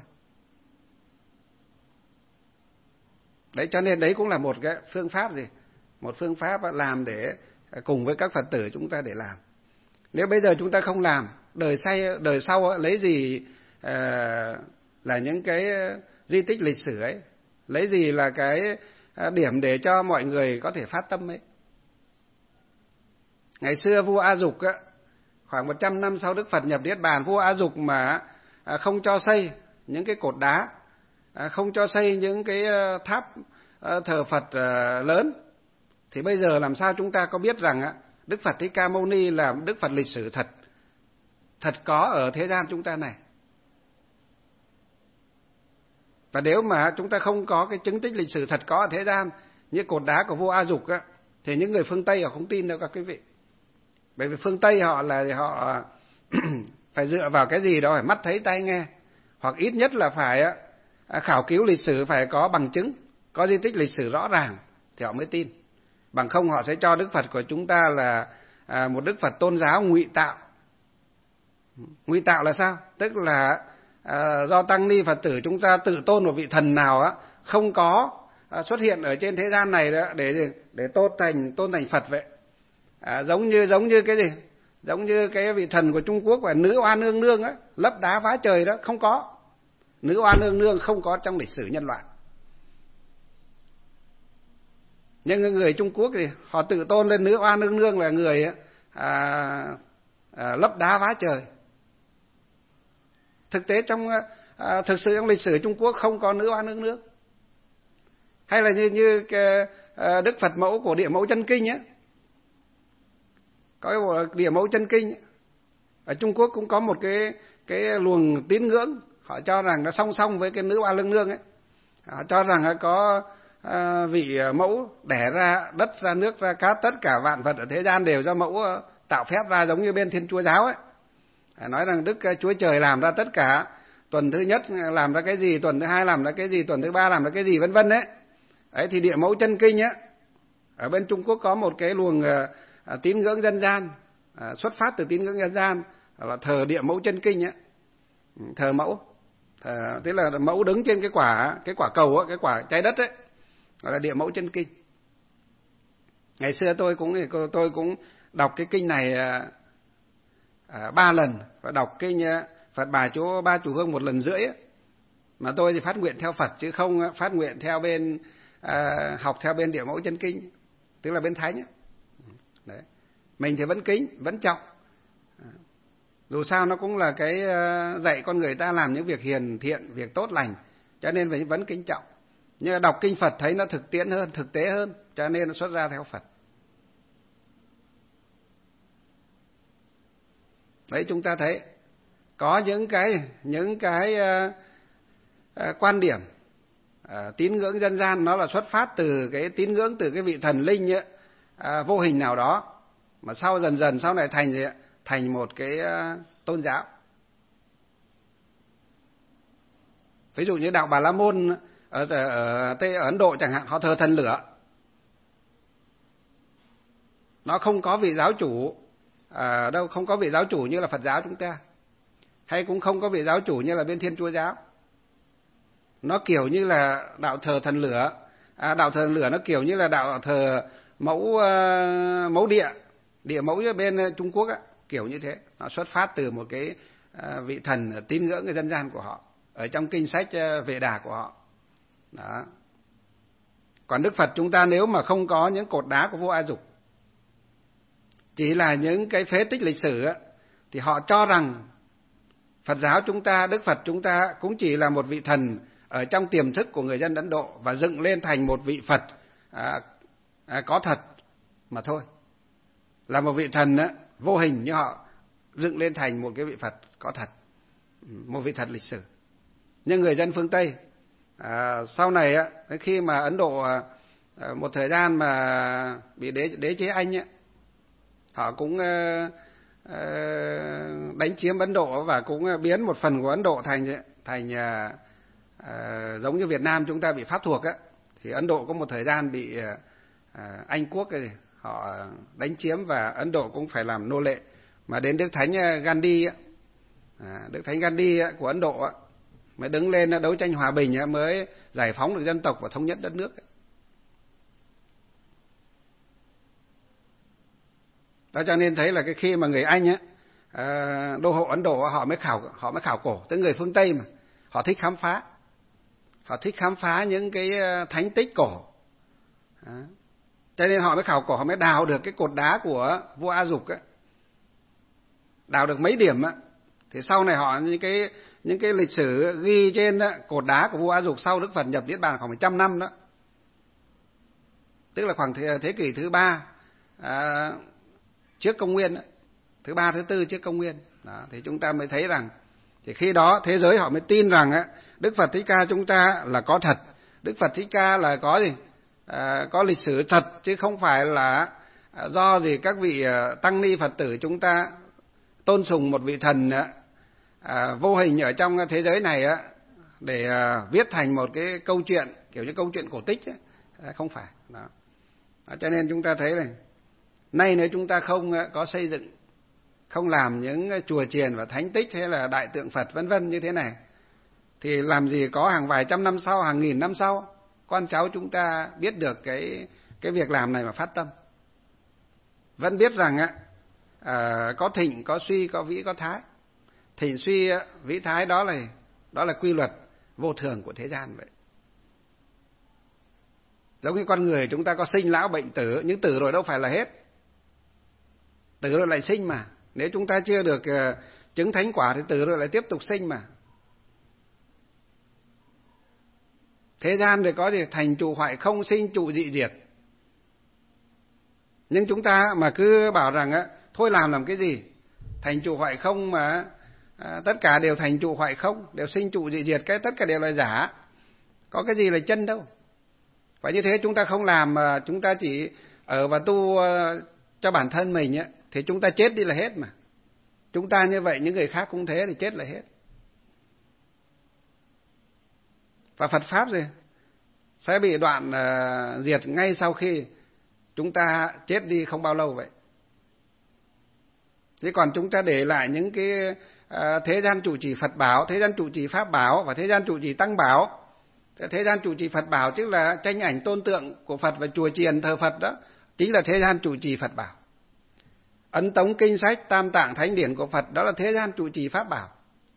S1: Đấy, cho nên đấy cũng là một cái phương pháp gì? Một phương pháp làm để cùng với các Phật tử chúng ta để làm. Nếu bây giờ chúng ta không làm, đời sau đời sau lấy gì à, là những cái di tích lịch sử ấy, lấy gì là cái điểm để cho mọi người có thể phát tâm ấy. Ngày xưa vua A Dục á, khoảng một trăm năm sau Đức Phật nhập Niết Bàn, vua A Dục mà không cho xây những cái cột đá, không cho xây những cái tháp thờ Phật lớn, thì bây giờ làm sao chúng ta có biết rằng Đức Phật Thích Ca Mâu Ni là Đức Phật lịch sử thật, thật có ở thế gian chúng ta này. Và nếu mà chúng ta không có cái chứng tích lịch sử thật có ở thế gian như cột đá của vua A Dục á, thì những người phương Tây họ không tin đâu các quý vị. Bởi vì phương Tây họ là họ phải dựa vào cái gì đó, phải mắt thấy tai nghe, hoặc ít nhất là phải khảo cứu lịch sử, phải có bằng chứng, có di tích lịch sử rõ ràng thì họ mới tin. Bằng không họ sẽ cho Đức Phật của chúng ta là một Đức Phật tôn giáo ngụy tạo. Ngụy tạo là sao? Tức là à, do tăng ni Phật tử chúng ta tự tôn một vị thần nào á không có à, xuất hiện ở trên thế gian này đó để để tôn thành tôn thành Phật vậy. À, giống như giống như cái gì? Giống như cái vị thần của Trung Quốc là nữ oa nương nương á, lấp đá phá trời đó, không có. Nữ oa nương nương không có trong lịch sử nhân loại. Nhưng người Trung Quốc thì họ tự tôn lên nữ oa nương nương là người à, à, lấp đá phá trời. Thực tế trong à, thực sự trong lịch sử Trung Quốc không có nữ oa nương nương. Hay là như như cái, à, Đức Phật mẫu của Địa Mẫu Chân Kinh á, có cái bộ Địa Mẫu Chân Kinh ấy. Ở Trung Quốc cũng có một cái cái luồng tín ngưỡng, họ cho rằng nó song song với cái nữ oa nương nương ấy. Họ cho rằng có à, vị mẫu đẻ ra đất ra nước ra cát, tất cả vạn vật ở thế gian đều do mẫu tạo phép ra, giống như bên Thiên Chúa giáo ấy. Nói rằng Đức Chúa Trời làm ra tất cả, tuần thứ nhất làm ra cái gì, tuần thứ hai làm ra cái gì, tuần thứ ba làm ra cái gì, vân vân đấy. Đấy thì Địa Mẫu Chân Kinh á, ở bên Trung Quốc có một cái luồng à, tín ngưỡng dân gian, à, xuất phát từ tín ngưỡng dân gian là thờ Địa Mẫu Chân Kinh á, thờ mẫu. À, tức là mẫu đứng trên cái quả cái quả cầu á, cái quả trái đất ấy, gọi là địa mẫu chân kinh. Ngày xưa tôi cũng tôi cũng đọc cái kinh này à, ba lần, và đọc kinh Phật Bà Chúa Ba Chủ Hương một lần rưỡi ấy. Mà tôi thì phát nguyện theo Phật chứ không phát nguyện theo bên à, học theo bên địa mẫu chân kinh, tức là bên thánh ấy. Đấy. Mình thì vẫn kính, vẫn trọng. Dù sao nó cũng là cái dạy con người ta làm những việc hiền thiện, việc tốt lành, cho nên mình vẫn kính trọng. Nhưng đọc kinh Phật thấy nó thực tiễn hơn, thực tế hơn, cho nên nó xuất ra theo Phật. Đấy, chúng ta thấy có những cái những cái uh, uh, quan điểm uh, tín ngưỡng dân gian, nó là xuất phát từ cái tín ngưỡng từ cái vị thần linh ấy, uh, vô hình nào đó, mà sau dần dần sau này thành gì ạ? Thành một cái uh, tôn giáo. Ví dụ như đạo Bà La Môn ở, ở, ở, ở Ấn Độ chẳng hạn, họ thờ thần lửa. Nó không có vị giáo chủ à, đâu, không có vị giáo chủ như là Phật giáo chúng ta, hay cũng không có vị giáo chủ như là bên Thiên Chúa giáo. Nó kiểu như là đạo thờ thần lửa. À, đạo thờ thần lửa nó kiểu như là đạo thờ mẫu uh, mẫu địa, địa mẫu ở bên Trung Quốc á, kiểu như thế. Nó xuất phát từ một cái uh, vị thần tín ngưỡng cái dân gian của họ, ở trong kinh sách uh, Vệ Đà của họ. Đó. Còn Đức Phật chúng ta nếu mà không có những cột đá của vua A Dục, chỉ là những cái phế tích lịch sử á, thì họ cho rằng Phật giáo chúng ta, Đức Phật chúng ta cũng chỉ là một vị thần ở trong tiềm thức của người dân Ấn Độ, và dựng lên thành một vị Phật à, à, có thật mà thôi. Là một vị thần á, vô hình, như họ dựng lên thành một cái vị Phật có thật, một vị thật lịch sử. Nhưng người dân phương Tây à, sau này á, khi mà Ấn Độ à, một thời gian mà bị đế, đế chế Anh á, họ cũng uh, uh, đánh chiếm Ấn Độ và cũng biến một phần của Ấn Độ thành thành uh, uh, giống như Việt Nam chúng ta bị Pháp thuộc á, thì Ấn Độ có một thời gian bị uh, uh, Anh quốc ấy, họ đánh chiếm, và Ấn Độ cũng phải làm nô lệ. Mà đến Đức Thánh Gandhi á, uh, Đức Thánh Gandhi á, của Ấn Độ á, mới đứng lên đấu tranh hòa bình á, mới giải phóng được dân tộc và thống nhất đất nước ấy. Đó, cho nên thấy là cái khi mà người Anh á, đô hộ Ấn Độ họ mới khảo họ mới khảo cổ, tới người phương Tây mà họ thích khám phá, họ thích khám phá những cái thánh tích cổ. Đó. Cho nên họ mới khảo cổ, họ mới đào được cái cột đá của vua A Dục á, đào được mấy điểm á, thì sau này họ những cái những cái lịch sử ghi trên á, cột đá của vua A Dục sau Đức Phật nhập niết bàn khoảng một trăm năm đó, tức là khoảng thế, thế kỷ thứ ba à, trước công nguyên đó, thứ ba thứ tư trước công nguyên đó, thì chúng ta mới thấy rằng, thì khi đó thế giới họ mới tin rằng á, Đức Phật Thích Ca chúng ta là có thật, Đức Phật Thích Ca là có gì à, có lịch sử thật, chứ không phải là à, do gì các vị à, tăng ni Phật tử chúng ta tôn sùng một vị thần à, vô hình ở trong thế giới này á, để à, viết thành một cái câu chuyện kiểu như câu chuyện cổ tích ấy. À, không phải đó. Đó, cho nên chúng ta thấy này, nay nếu chúng ta không có xây dựng, không làm những chùa chiền và thánh tích hay là đại tượng Phật vân vân như thế này, thì làm gì có hàng vài trăm năm sau, hàng nghìn năm sau, con cháu chúng ta biết được cái cái việc làm này mà phát tâm. Vẫn biết rằng á, à, có thịnh, có suy, có vĩ, có thái. Thịnh suy, vĩ thái đó là đó là quy luật vô thường của thế gian vậy. Giống như con người chúng ta có sinh lão bệnh tử, nhưng tử rồi đâu phải là hết. Tử rồi lại sinh mà. Nếu chúng ta chưa được uh, chứng thánh quả thì tử rồi lại tiếp tục sinh mà. Thế gian thì có gì thành trụ hoại không, sinh trụ dị diệt. Nhưng chúng ta mà cứ bảo rằng á, thôi làm làm cái gì? Thành trụ hoại không mà à, tất cả đều thành trụ hoại không, đều sinh trụ dị diệt, cái tất cả đều là giả. Có cái gì là chân đâu. Và như thế chúng ta không làm mà chúng ta chỉ ở và tu uh, cho bản thân mình ấy, thì chúng ta chết đi là hết mà. Chúng ta như vậy, những người khác cũng thế thì chết là hết. Và Phật Pháp gì? Sẽ bị đoạn uh, diệt ngay sau khi chúng ta chết đi không bao lâu vậy. Thế còn chúng ta để lại những cái à, thế gian trụ trì Phật bảo, thế gian trụ trì Pháp bảo và thế gian trụ trì Tăng bảo. Thế gian trụ trì Phật bảo tức là tranh ảnh tôn tượng của Phật và chùa chiền thờ Phật, đó chính là thế gian trụ trì Phật bảo. Ấn tống kinh sách tam tạng thánh điển của Phật, đó là thế gian trụ trì Pháp bảo.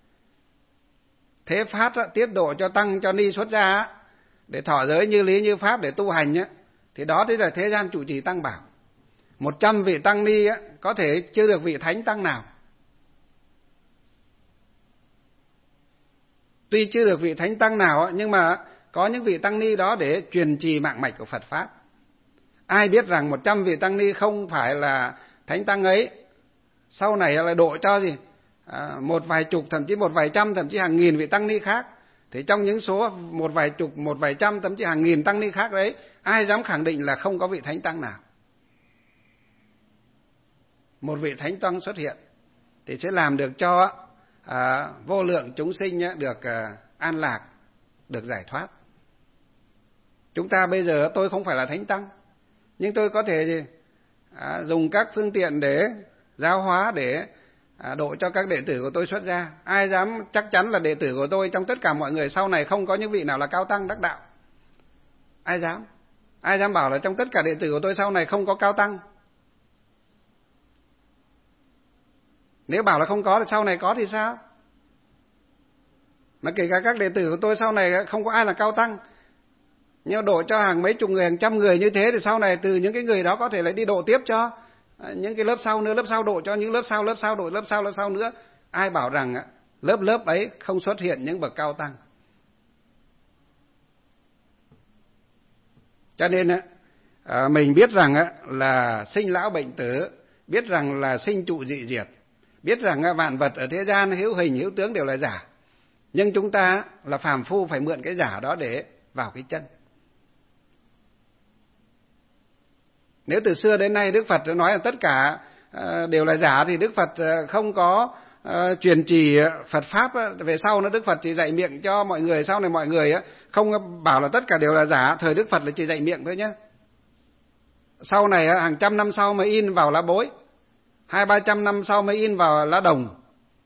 S1: Thế Pháp đó, tiết độ cho tăng cho ni xuất gia để thọ giới như lý như pháp để tu hành á, thì đó chính là thế gian trụ trì Tăng bảo. Một trăm vị tăng ni á, có thể chưa được vị thánh tăng nào. Tuy chưa được vị thánh tăng nào á, nhưng mà có những vị tăng ni đó để truyền trì mạng mạch của Phật Pháp. Ai biết rằng một trăm vị tăng ni không phải là thánh tăng ấy, sau này lại độ cho gì à, một vài chục, thậm chí một vài trăm, thậm chí hàng nghìn vị tăng ni khác. Thì trong những số một vài chục, một vài trăm, thậm chí hàng nghìn tăng ni khác đấy, ai dám khẳng định là không có vị thánh tăng nào? Một vị thánh tăng xuất hiện thì sẽ làm được cho à, vô lượng chúng sinh nhá, được à, an lạc, được giải thoát. Chúng ta bây giờ tôi không phải là thánh tăng, nhưng tôi có thể gì? À, dùng các phương tiện để giáo hóa, để à, độ cho các đệ tử của tôi xuất gia. Ai dám chắc chắn là đệ tử của tôi trong tất cả mọi người sau này không có những vị nào là cao tăng đắc đạo? Ai dám? Ai dám bảo là trong tất cả đệ tử của tôi sau này không có cao tăng? Nếu bảo là không có thì sau này có thì sao? Mà kể cả các đệ tử của tôi sau này không có ai là cao tăng, nhưng độ cho hàng mấy chục người, hàng trăm người như thế, thì sau này từ những cái người đó có thể lại đi độ tiếp cho những cái lớp sau nữa, lớp sau độ cho những lớp sau, lớp sau độ lớp sau, lớp sau nữa. Ai bảo rằng lớp lớp ấy không xuất hiện những bậc cao tăng? Cho nên mình biết rằng là sinh lão bệnh tử, biết rằng là sinh trụ dị diệt, biết rằng vạn vật ở thế gian hữu hình hữu tướng đều là giả. Nhưng chúng ta là phàm phu phải mượn cái giả đó để vào cái chân. Nếu từ xưa đến nay Đức Phật nói là tất cả đều là giả, thì Đức Phật không có truyền trì Phật Pháp. Về sau nó Đức Phật chỉ dạy miệng cho mọi người, sau này mọi người không bảo là tất cả đều là giả. Thời Đức Phật là chỉ dạy miệng thôi nhé. Sau này hàng trăm năm sau mới in vào lá bối, hai ba trăm năm sau mới in vào lá đồng,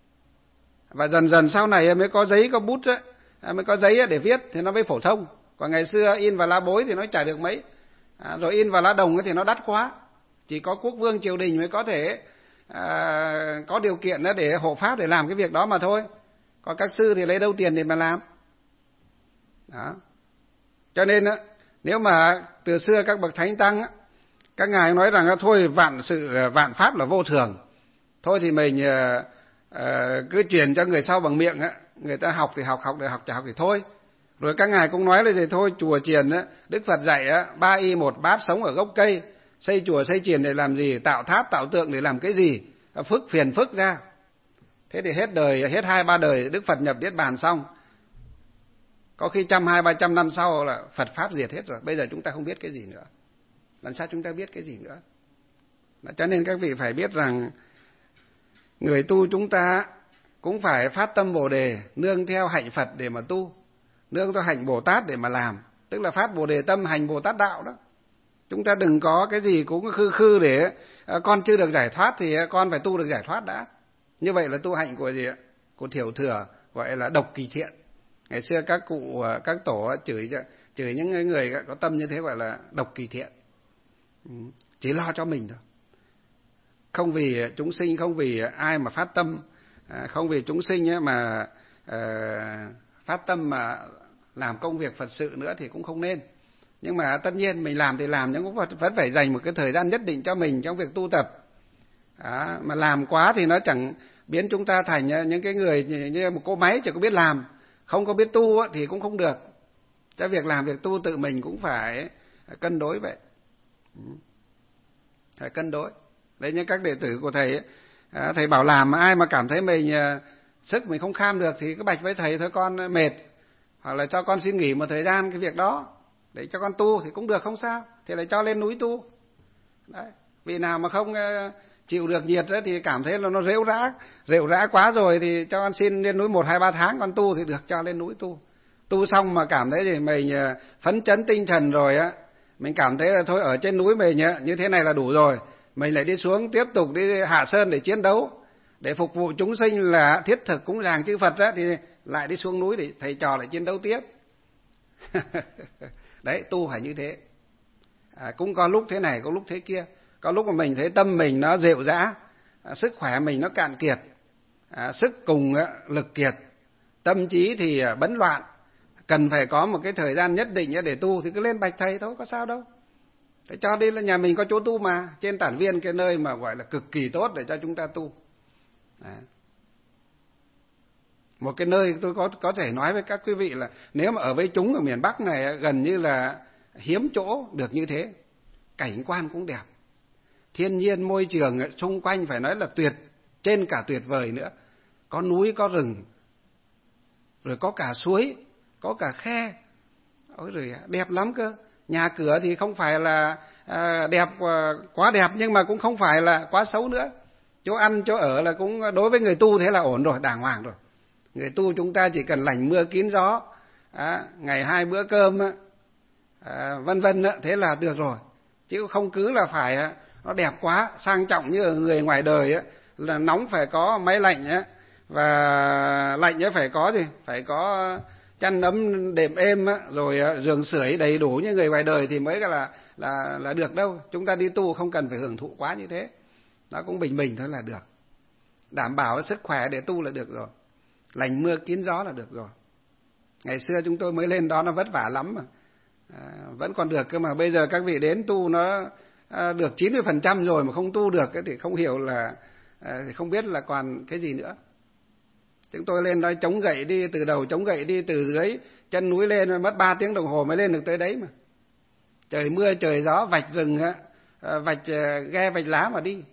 S1: và dần dần sau này mới có giấy có bút ấy, mới có giấy để viết thì nó mới phổ thông. Còn ngày xưa in vào lá bối thì nó chả được mấy, à, rồi in vào lá đồng thì nó đắt quá, chỉ có quốc vương triều đình mới có thể à, có điều kiện để hộ pháp để làm cái việc đó mà thôi. Còn các sư thì lấy đâu tiền để mà làm đó. Cho nên nếu mà từ xưa các bậc thánh tăng, các ngài nói rằng thôi vạn sự vạn pháp là vô thường, thôi thì mình uh, cứ truyền cho người sau bằng miệng, người ta học thì học, học được học chả học thì thôi. Rồi các ngài cũng nói là gì, thôi chùa chiền Đức Phật dạy ba y một bát sống ở gốc cây, xây chùa xây chiền để làm gì, tạo tháp tạo tượng để làm cái gì, phức phiền phức ra. Thế thì hết đời, hết hai ba đời Đức Phật nhập niết bàn xong, có khi trăm hai ba trăm năm sau là Phật pháp diệt hết rồi. Bây giờ chúng ta không biết cái gì nữa, làm sao chúng ta biết cái gì nữa? Cho nên các vị phải biết rằng người tu chúng ta cũng phải phát tâm Bồ đề, nương theo hạnh Phật để mà tu, nương theo hạnh Bồ Tát để mà làm, tức là phát Bồ đề tâm hành Bồ Tát đạo đó. Chúng ta đừng có cái gì cũng khư khư để con chưa được giải thoát thì con phải tu được giải thoát đã. Như vậy là tu hạnh của gì ạ? Của thiểu thừa, gọi là độc kỳ thiện. Ngày xưa các cụ các tổ chửi chửi những người có tâm như thế gọi là độc kỳ thiện. Chỉ lo cho mình thôi, không vì chúng sinh, không vì ai mà phát tâm, không vì chúng sinh mà phát tâm mà làm công việc Phật sự nữa thì cũng không nên. Nhưng mà tất nhiên mình làm thì làm, nhưng cũng vẫn phải dành một cái thời gian nhất định cho mình trong việc tu tập. Đó, mà làm quá thì nó chẳng biến chúng ta thành những cái người như một cỗ máy chỉ có biết làm, không có biết tu thì cũng không được. Cái việc làm việc tu tự mình cũng phải cân đối vậy, phải cân đối. Đấy, như các đệ tử của thầy, thầy bảo làm mà ai mà cảm thấy mình sức mình không kham được thì cứ bạch với thầy thôi, con mệt, hoặc là cho con xin nghỉ một thời gian cái việc đó để cho con tu thì cũng được, không sao, thì lại cho lên núi tu. Đấy, vì nào mà không chịu được nhiệt thì cảm thấy là nó rêu rã, rệu rã quá rồi thì cho con xin lên núi một hai ba tháng con tu thì được, cho lên núi tu. Tu xong mà cảm thấy thì mình phấn chấn tinh thần rồi á, mình cảm thấy là thôi ở trên núi mình như thế này là đủ rồi, mình lại đi xuống tiếp tục đi Hạ Sơn để chiến đấu, để phục vụ chúng sinh là thiết thực cúng dường chư Phật á, thì lại đi xuống núi để thầy trò lại chiến đấu tiếp. Đấy, tu phải như thế. À, cũng có lúc thế này, có lúc thế kia. Có lúc mà mình thấy tâm mình nó rệu rã, à, sức khỏe mình nó cạn kiệt, à, sức cùng á, lực kiệt, tâm trí thì bấn loạn, cần phải có một cái thời gian nhất định để tu thì cứ lên bạch thầy thôi, có sao đâu. Thế cho đi là nhà mình có chỗ tu mà, trên Tản Viên, cái nơi mà gọi là cực kỳ tốt để cho chúng ta tu. Đấy. Một cái nơi tôi có có thể nói với các quý vị là nếu mà ở với chúng ở miền Bắc này gần như là hiếm chỗ được như thế. Cảnh quan cũng đẹp, thiên nhiên môi trường xung quanh phải nói là tuyệt, trên cả tuyệt vời nữa. Có núi, có rừng, rồi có cả suối, có cả khe. Ôi rồi đẹp lắm cơ. Nhà cửa thì không phải là à, đẹp quá đẹp, nhưng mà cũng không phải là quá xấu nữa. Chỗ ăn chỗ ở là cũng đối với người tu thế là ổn rồi, đàng hoàng rồi. Người tu chúng ta chỉ cần lành mưa kín gió, à, ngày hai bữa cơm, à, vân vân, thế là được rồi. Chứ không cứ là phải nó đẹp quá, sang trọng như người ngoài đời ấy, là nóng phải có máy lạnh ấy, và lạnh ấy phải có gì, phải có chăn ấm đệm êm ấy, rồi giường sưởi đầy đủ như người ngoài đời thì mới là là là được đâu. Chúng ta đi tu không cần phải hưởng thụ quá như thế, nó cũng bình bình thôi là được, đảm bảo sức khỏe để tu là được rồi, lành mưa kín gió là được rồi. Ngày xưa chúng tôi mới lên đó nó vất vả lắm mà, à, vẫn còn được cơ mà. Bây giờ các vị đến tu nó à, được chín mươi phần trăm rồi mà không tu được thì không hiểu là à, không biết là còn cái gì nữa. Chúng tôi lên đó chống gậy đi, từ đầu chống gậy đi từ dưới chân núi lên mất ba tiếng đồng hồ mới lên được tới đấy mà. Trời mưa trời gió, vạch rừng, à, vạch ghe vạch lá mà đi.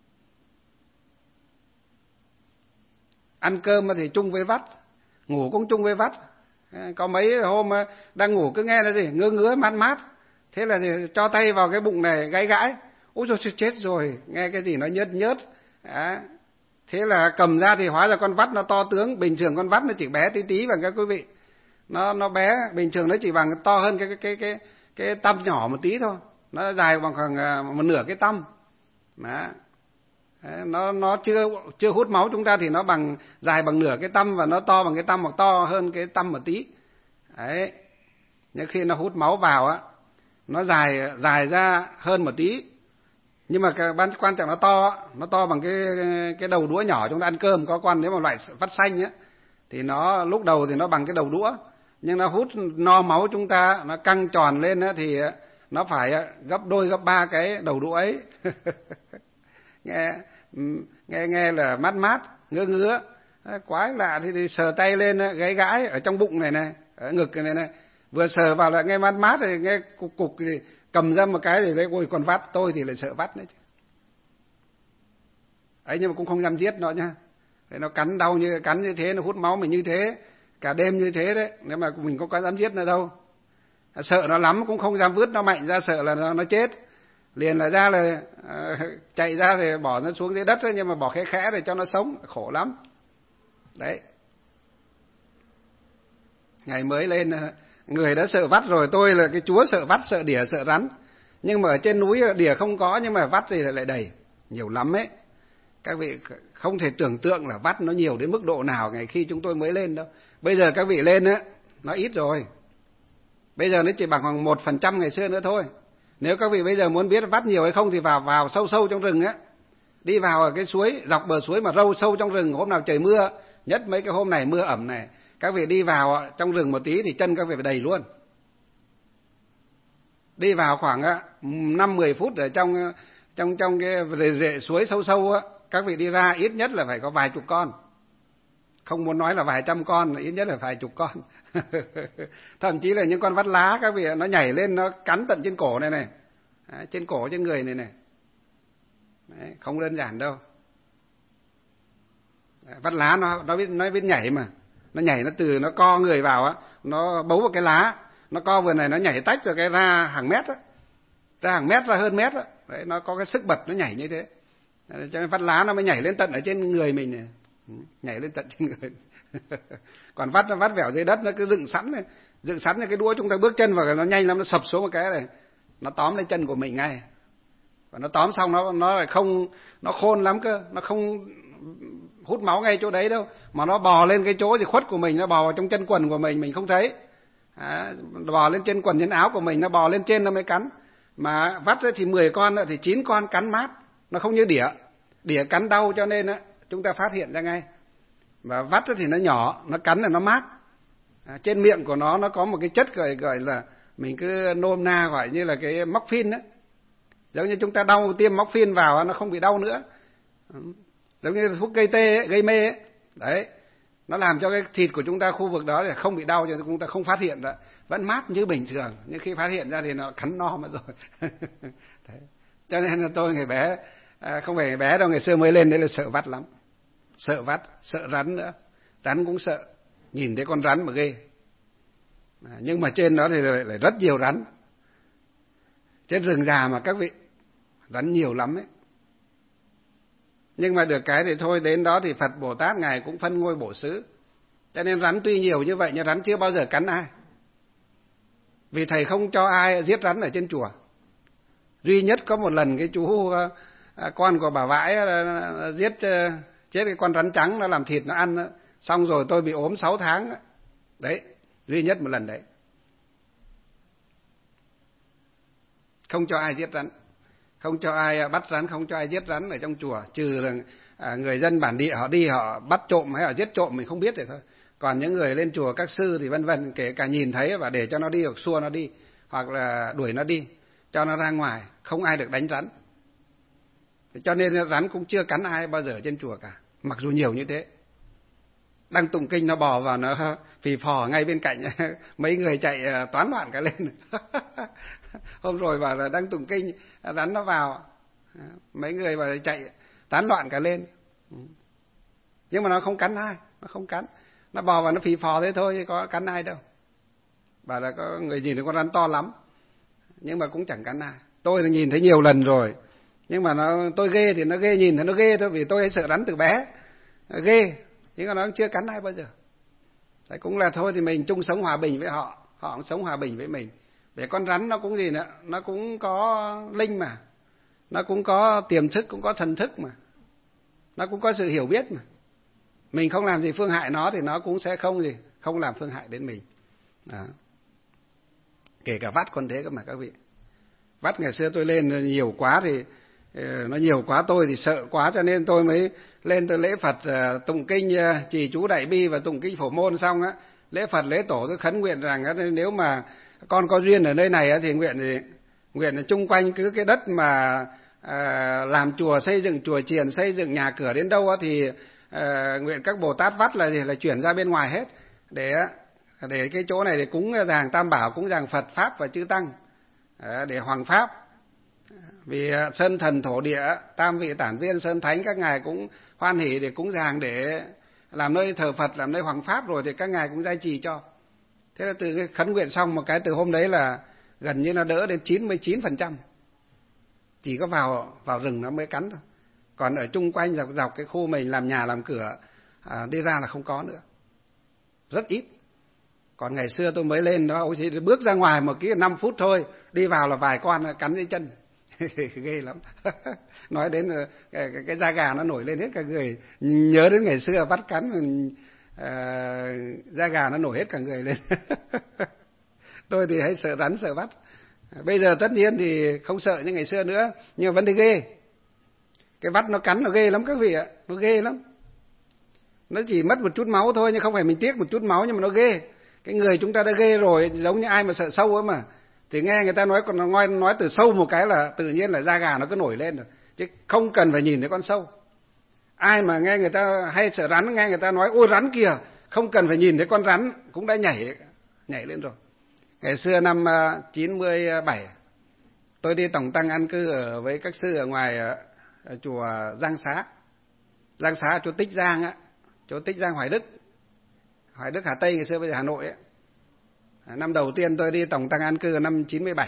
S1: Ăn cơm thì chung với vắt, ngủ cũng chung với vắt. Có mấy hôm đang ngủ cứ nghe là gì ngứa ngứa mát mát, thế là gì, cho tay vào cái bụng này gãi gãi, ôi rồi chết rồi, nghe cái gì nó nhớt nhớt. Đó. Thế là cầm ra thì hóa ra con vắt nó to tướng. Bình thường con vắt nó chỉ bé tí tí bằng các quý vị, nó nó bé, bình thường nó chỉ bằng to hơn cái cái cái cái cái tăm nhỏ một tí thôi, nó dài bằng khoảng một nửa cái tăm. Đó. nó nó chưa chưa hút máu chúng ta thì nó bằng dài bằng nửa cái tăm, và nó to bằng cái tăm hoặc to hơn cái tăm một tí. Đấy. Nhưng khi nó hút máu vào á, nó dài dài ra hơn một tí, nhưng mà cái quan trọng nó to, nó to bằng cái cái đầu đũa nhỏ chúng ta ăn cơm. Có con nếu mà loại vắt xanh á thì nó lúc đầu thì nó bằng cái đầu đũa, nhưng nó hút no máu chúng ta, nó căng tròn lên á thì nó phải gấp đôi gấp ba cái đầu đũa ấy. nghe nghe nghe là mát mát ngứa ngứa, quái lạ. Thì, thì sờ tay lên gáy gãi ở trong bụng này này, ở ngực này này, vừa sờ vào lại nghe mát mát, thì nghe cục cục thì cầm ra một cái thì lấy ôi còn vắt. Tôi thì lại sợ vắt nữa chứ ấy, nhưng mà cũng không dám giết nó nha. Thế nó cắn đau như cắn như thế, nó hút máu mình như thế cả đêm như thế đấy, nếu mà mình có có dám giết nó đâu. Sợ nó lắm cũng không dám vứt nó mạnh ra, sợ là nó, nó chết liền là ra là uh, chạy ra thì bỏ nó xuống dưới đất thôi, nhưng mà bỏ khẽ khẽ để cho nó sống, khổ lắm đấy. Ngày mới lên người đã sợ vắt rồi, tôi là cái chúa sợ vắt, sợ đỉa, sợ rắn. Nhưng mà ở trên núi đỉa không có, nhưng mà vắt thì lại đầy nhiều lắm ấy. Các vị không thể tưởng tượng là vắt nó nhiều đến mức độ nào ngày khi chúng tôi mới lên đâu. Bây giờ các vị lên á, nó ít rồi. Bây giờ nó chỉ bằng khoảng một phần trăm ngày xưa nữa thôi. Nếu các vị bây giờ muốn biết vắt nhiều hay không thì vào vào sâu sâu trong rừng á, đi vào ở cái suối, dọc bờ suối mà râu sâu trong rừng. Hôm nào trời mưa, nhất mấy cái hôm này mưa ẩm này, các vị đi vào trong rừng một tí thì chân các vị phải đầy luôn. Đi vào khoảng năm mười phút ở trong trong trong cái rễ, rễ suối sâu sâu á, các vị đi ra ít nhất là phải có vài chục con. Không muốn nói là vài trăm con, ít nhất là vài chục con. Thậm chí là những con vắt lá các vị, nó nhảy lên nó cắn tận trên cổ này này. Đấy, trên cổ trên người này này. Đấy, không đơn giản đâu. Đấy, vắt lá nó nó biết nó biết nhảy mà. Nó nhảy, nó từ nó co người vào á, nó bấu vào cái lá, nó co vừa này nó nhảy tách rồi cái ra hàng mét á. Ra hàng mét, ra hơn mét á. Đấy, nó có cái sức bật nó nhảy như thế. Đấy, cho nên vắt lá nó mới nhảy lên tận ở trên người mình này. Nhảy lên tận trên người. Còn vắt nó vắt vẻo dưới đất, nó cứ dựng sẵn này, dựng sẵn này, cái đũa chúng ta bước chân vào nó nhanh lắm, nó sập xuống một cái này, nó tóm lấy chân của mình ngay. và nó tóm xong nó nó lại không, nó khôn lắm cơ, nó không hút máu ngay chỗ đấy đâu, mà nó bò lên cái chỗ gì khuất của mình, nó bò vào trong chân quần của mình mình không thấy, à, bò lên trên quần trên áo của mình, nó bò lên trên nó mới cắn. Mà vắt ấy thì mười con nữa thì chín con cắn mát, nó không như đỉa, đỉa cắn đau cho nên á chúng ta phát hiện ra ngay. Và vắt thì nó nhỏ, nó cắn là nó mát. À, trên miệng của nó nó có một cái chất gọi gọi là mình cứ nôm na gọi như là cái móc phin đấy, giống như chúng ta đau tiêm móc phin vào nó không bị đau nữa, giống như thuốc gây tê ấy, gây mê ấy. Đấy, nó làm cho cái thịt của chúng ta khu vực đó thì không bị đau, cho nên chúng ta không phát hiện ra, vẫn mát như bình thường, nhưng khi phát hiện ra thì nó cắn no mất rồi. Đấy. Cho nên là tôi ngày bé, à, không phải ngày bé đâu, ngày xưa mới lên đấy là sợ vắt lắm, sợ vắt, sợ rắn nữa, rắn cũng sợ, nhìn thấy con rắn mà ghê. À, nhưng mà trên đó thì lại, lại rất nhiều rắn, trên rừng già mà các vị, rắn nhiều lắm ấy. Nhưng mà được cái thì thôi, đến đó thì Phật Bồ Tát Ngài cũng phân ngôi bổ xứ, cho nên rắn tuy nhiều như vậy nhưng rắn chưa bao giờ cắn ai, vì thầy không cho ai giết rắn ở trên chùa. Duy nhất có một lần cái chú con của bà Vãi giết chết cái con rắn trắng, nó làm thịt nó ăn, xong rồi tôi bị ốm sáu tháng đấy, duy nhất một lần đấy. Không cho ai giết rắn, không cho ai bắt rắn, không cho ai giết rắn ở trong chùa, trừ là à, người dân bản địa họ đi họ bắt trộm hay họ giết trộm mình không biết thì thôi. Còn những người lên chùa các sư thì vân vân, kể cả nhìn thấy và để cho nó đi hoặc xua nó đi, hoặc là đuổi nó đi, cho nó ra ngoài, không ai được đánh rắn. Cho nên rắn cũng chưa cắn ai bao giờ trên chùa cả, mặc dù nhiều như thế. Đang tụng kinh nó bò vào nó phì phò ngay bên cạnh, mấy người chạy toán loạn cả lên. Hôm rồi bảo là đang tụng kinh, rắn nó vào, mấy người bảo chạy tán loạn cả lên. Nhưng mà nó không cắn ai, nó không cắn, nó bò vào nó phì phò thế thôi chứ có cắn ai đâu. Bảo là có người nhìn thấy con rắn to lắm, nhưng mà cũng chẳng cắn ai. Tôi thì nhìn thấy nhiều lần rồi, nhưng mà nó tôi ghê thì nó ghê, nhìn thấy nó ghê thôi, vì tôi sợ rắn từ bé, ghê, nhưng mà nó chưa cắn ai bao giờ. Đấy, cũng là thôi thì mình chung sống hòa bình với họ, họ cũng sống hòa bình với mình. Để con rắn nó cũng gì nữa, nó cũng có linh mà, nó cũng có tiềm thức, cũng có thần thức mà, nó cũng có sự hiểu biết mà. Mình không làm gì phương hại nó thì nó cũng sẽ không gì, không làm phương hại đến mình. Đó. Kể cả vắt con thế cơ mà các vị. Vắt ngày xưa tôi lên nhiều quá thì nó nhiều quá, tôi thì sợ quá, cho nên tôi mới lên tôi lễ Phật, tụng kinh trì chú đại bi và tụng kinh phổ môn xong á, lễ Phật lễ tổ tôi khấn nguyện rằng nếu mà con có duyên ở nơi này thì nguyện thì nguyện là chung quanh cứ cái đất mà à, làm chùa, xây dựng chùa chiền, xây dựng nhà cửa đến đâu thì à, nguyện các Bồ Tát vắt là là chuyển ra bên ngoài hết, để để cái chỗ này để cúng dường Tam Bảo, cúng dường Phật Pháp và chư Tăng, để hoằng pháp. Vì sơn thần thổ địa, tam vị tản viên, sơn thánh các ngài cũng hoan hỷ để cúng dường, để làm nơi thờ Phật, làm nơi hoằng pháp, rồi thì các ngài cũng gia trì cho. Thế là từ cái khấn nguyện xong một cái, từ hôm đấy là gần như nó đỡ đến chín mươi chín phần trăm. Chỉ có vào vào rừng nó mới cắn thôi. Còn ở chung quanh dọc dọc cái khu mình làm nhà làm cửa à, đi ra là không có nữa. Rất ít. Còn ngày xưa tôi mới lên đó, chỉ bước ra ngoài một cái năm phút thôi, đi vào là vài con cắn dưới chân. Ghê lắm. Nói đến cái, cái, cái da gà nó nổi lên hết cả người. Nhớ đến ngày xưa bắt cắn, à, da gà nó nổi hết cả người lên. Tôi thì hay sợ rắn sợ vắt. Bây giờ tất nhiên thì không sợ như ngày xưa nữa, nhưng mà vẫn thấy ghê. Cái vắt nó cắn nó ghê lắm các vị ạ, nó ghê lắm. Nó chỉ mất một chút máu thôi, nhưng không phải mình tiếc một chút máu, nhưng mà nó ghê. Cái người chúng ta đã ghê rồi, giống như ai mà sợ sâu ấy mà. Thì nghe người ta nói, còn nói, nói từ sâu một cái là tự nhiên là da gà nó cứ nổi lên rồi. Chứ không cần phải nhìn thấy con sâu. Ai mà nghe người ta hay sợ rắn, nghe người ta nói ôi rắn kìa, không cần phải nhìn thấy con rắn cũng đã nhảy nhảy lên rồi. Ngày xưa năm chín mươi bảy, tôi đi tổng tăng an cư ở với các sư ở ngoài ở chùa Giang Xá. Giang Xá chỗ Tích Giang á, chỗ Tích Giang Hoài Đức. Hoài Đức Hà Tây ngày xưa bây giờ Hà Nội ấy. Năm đầu tiên tôi đi tổng tăng an cư năm chín mươi bảy.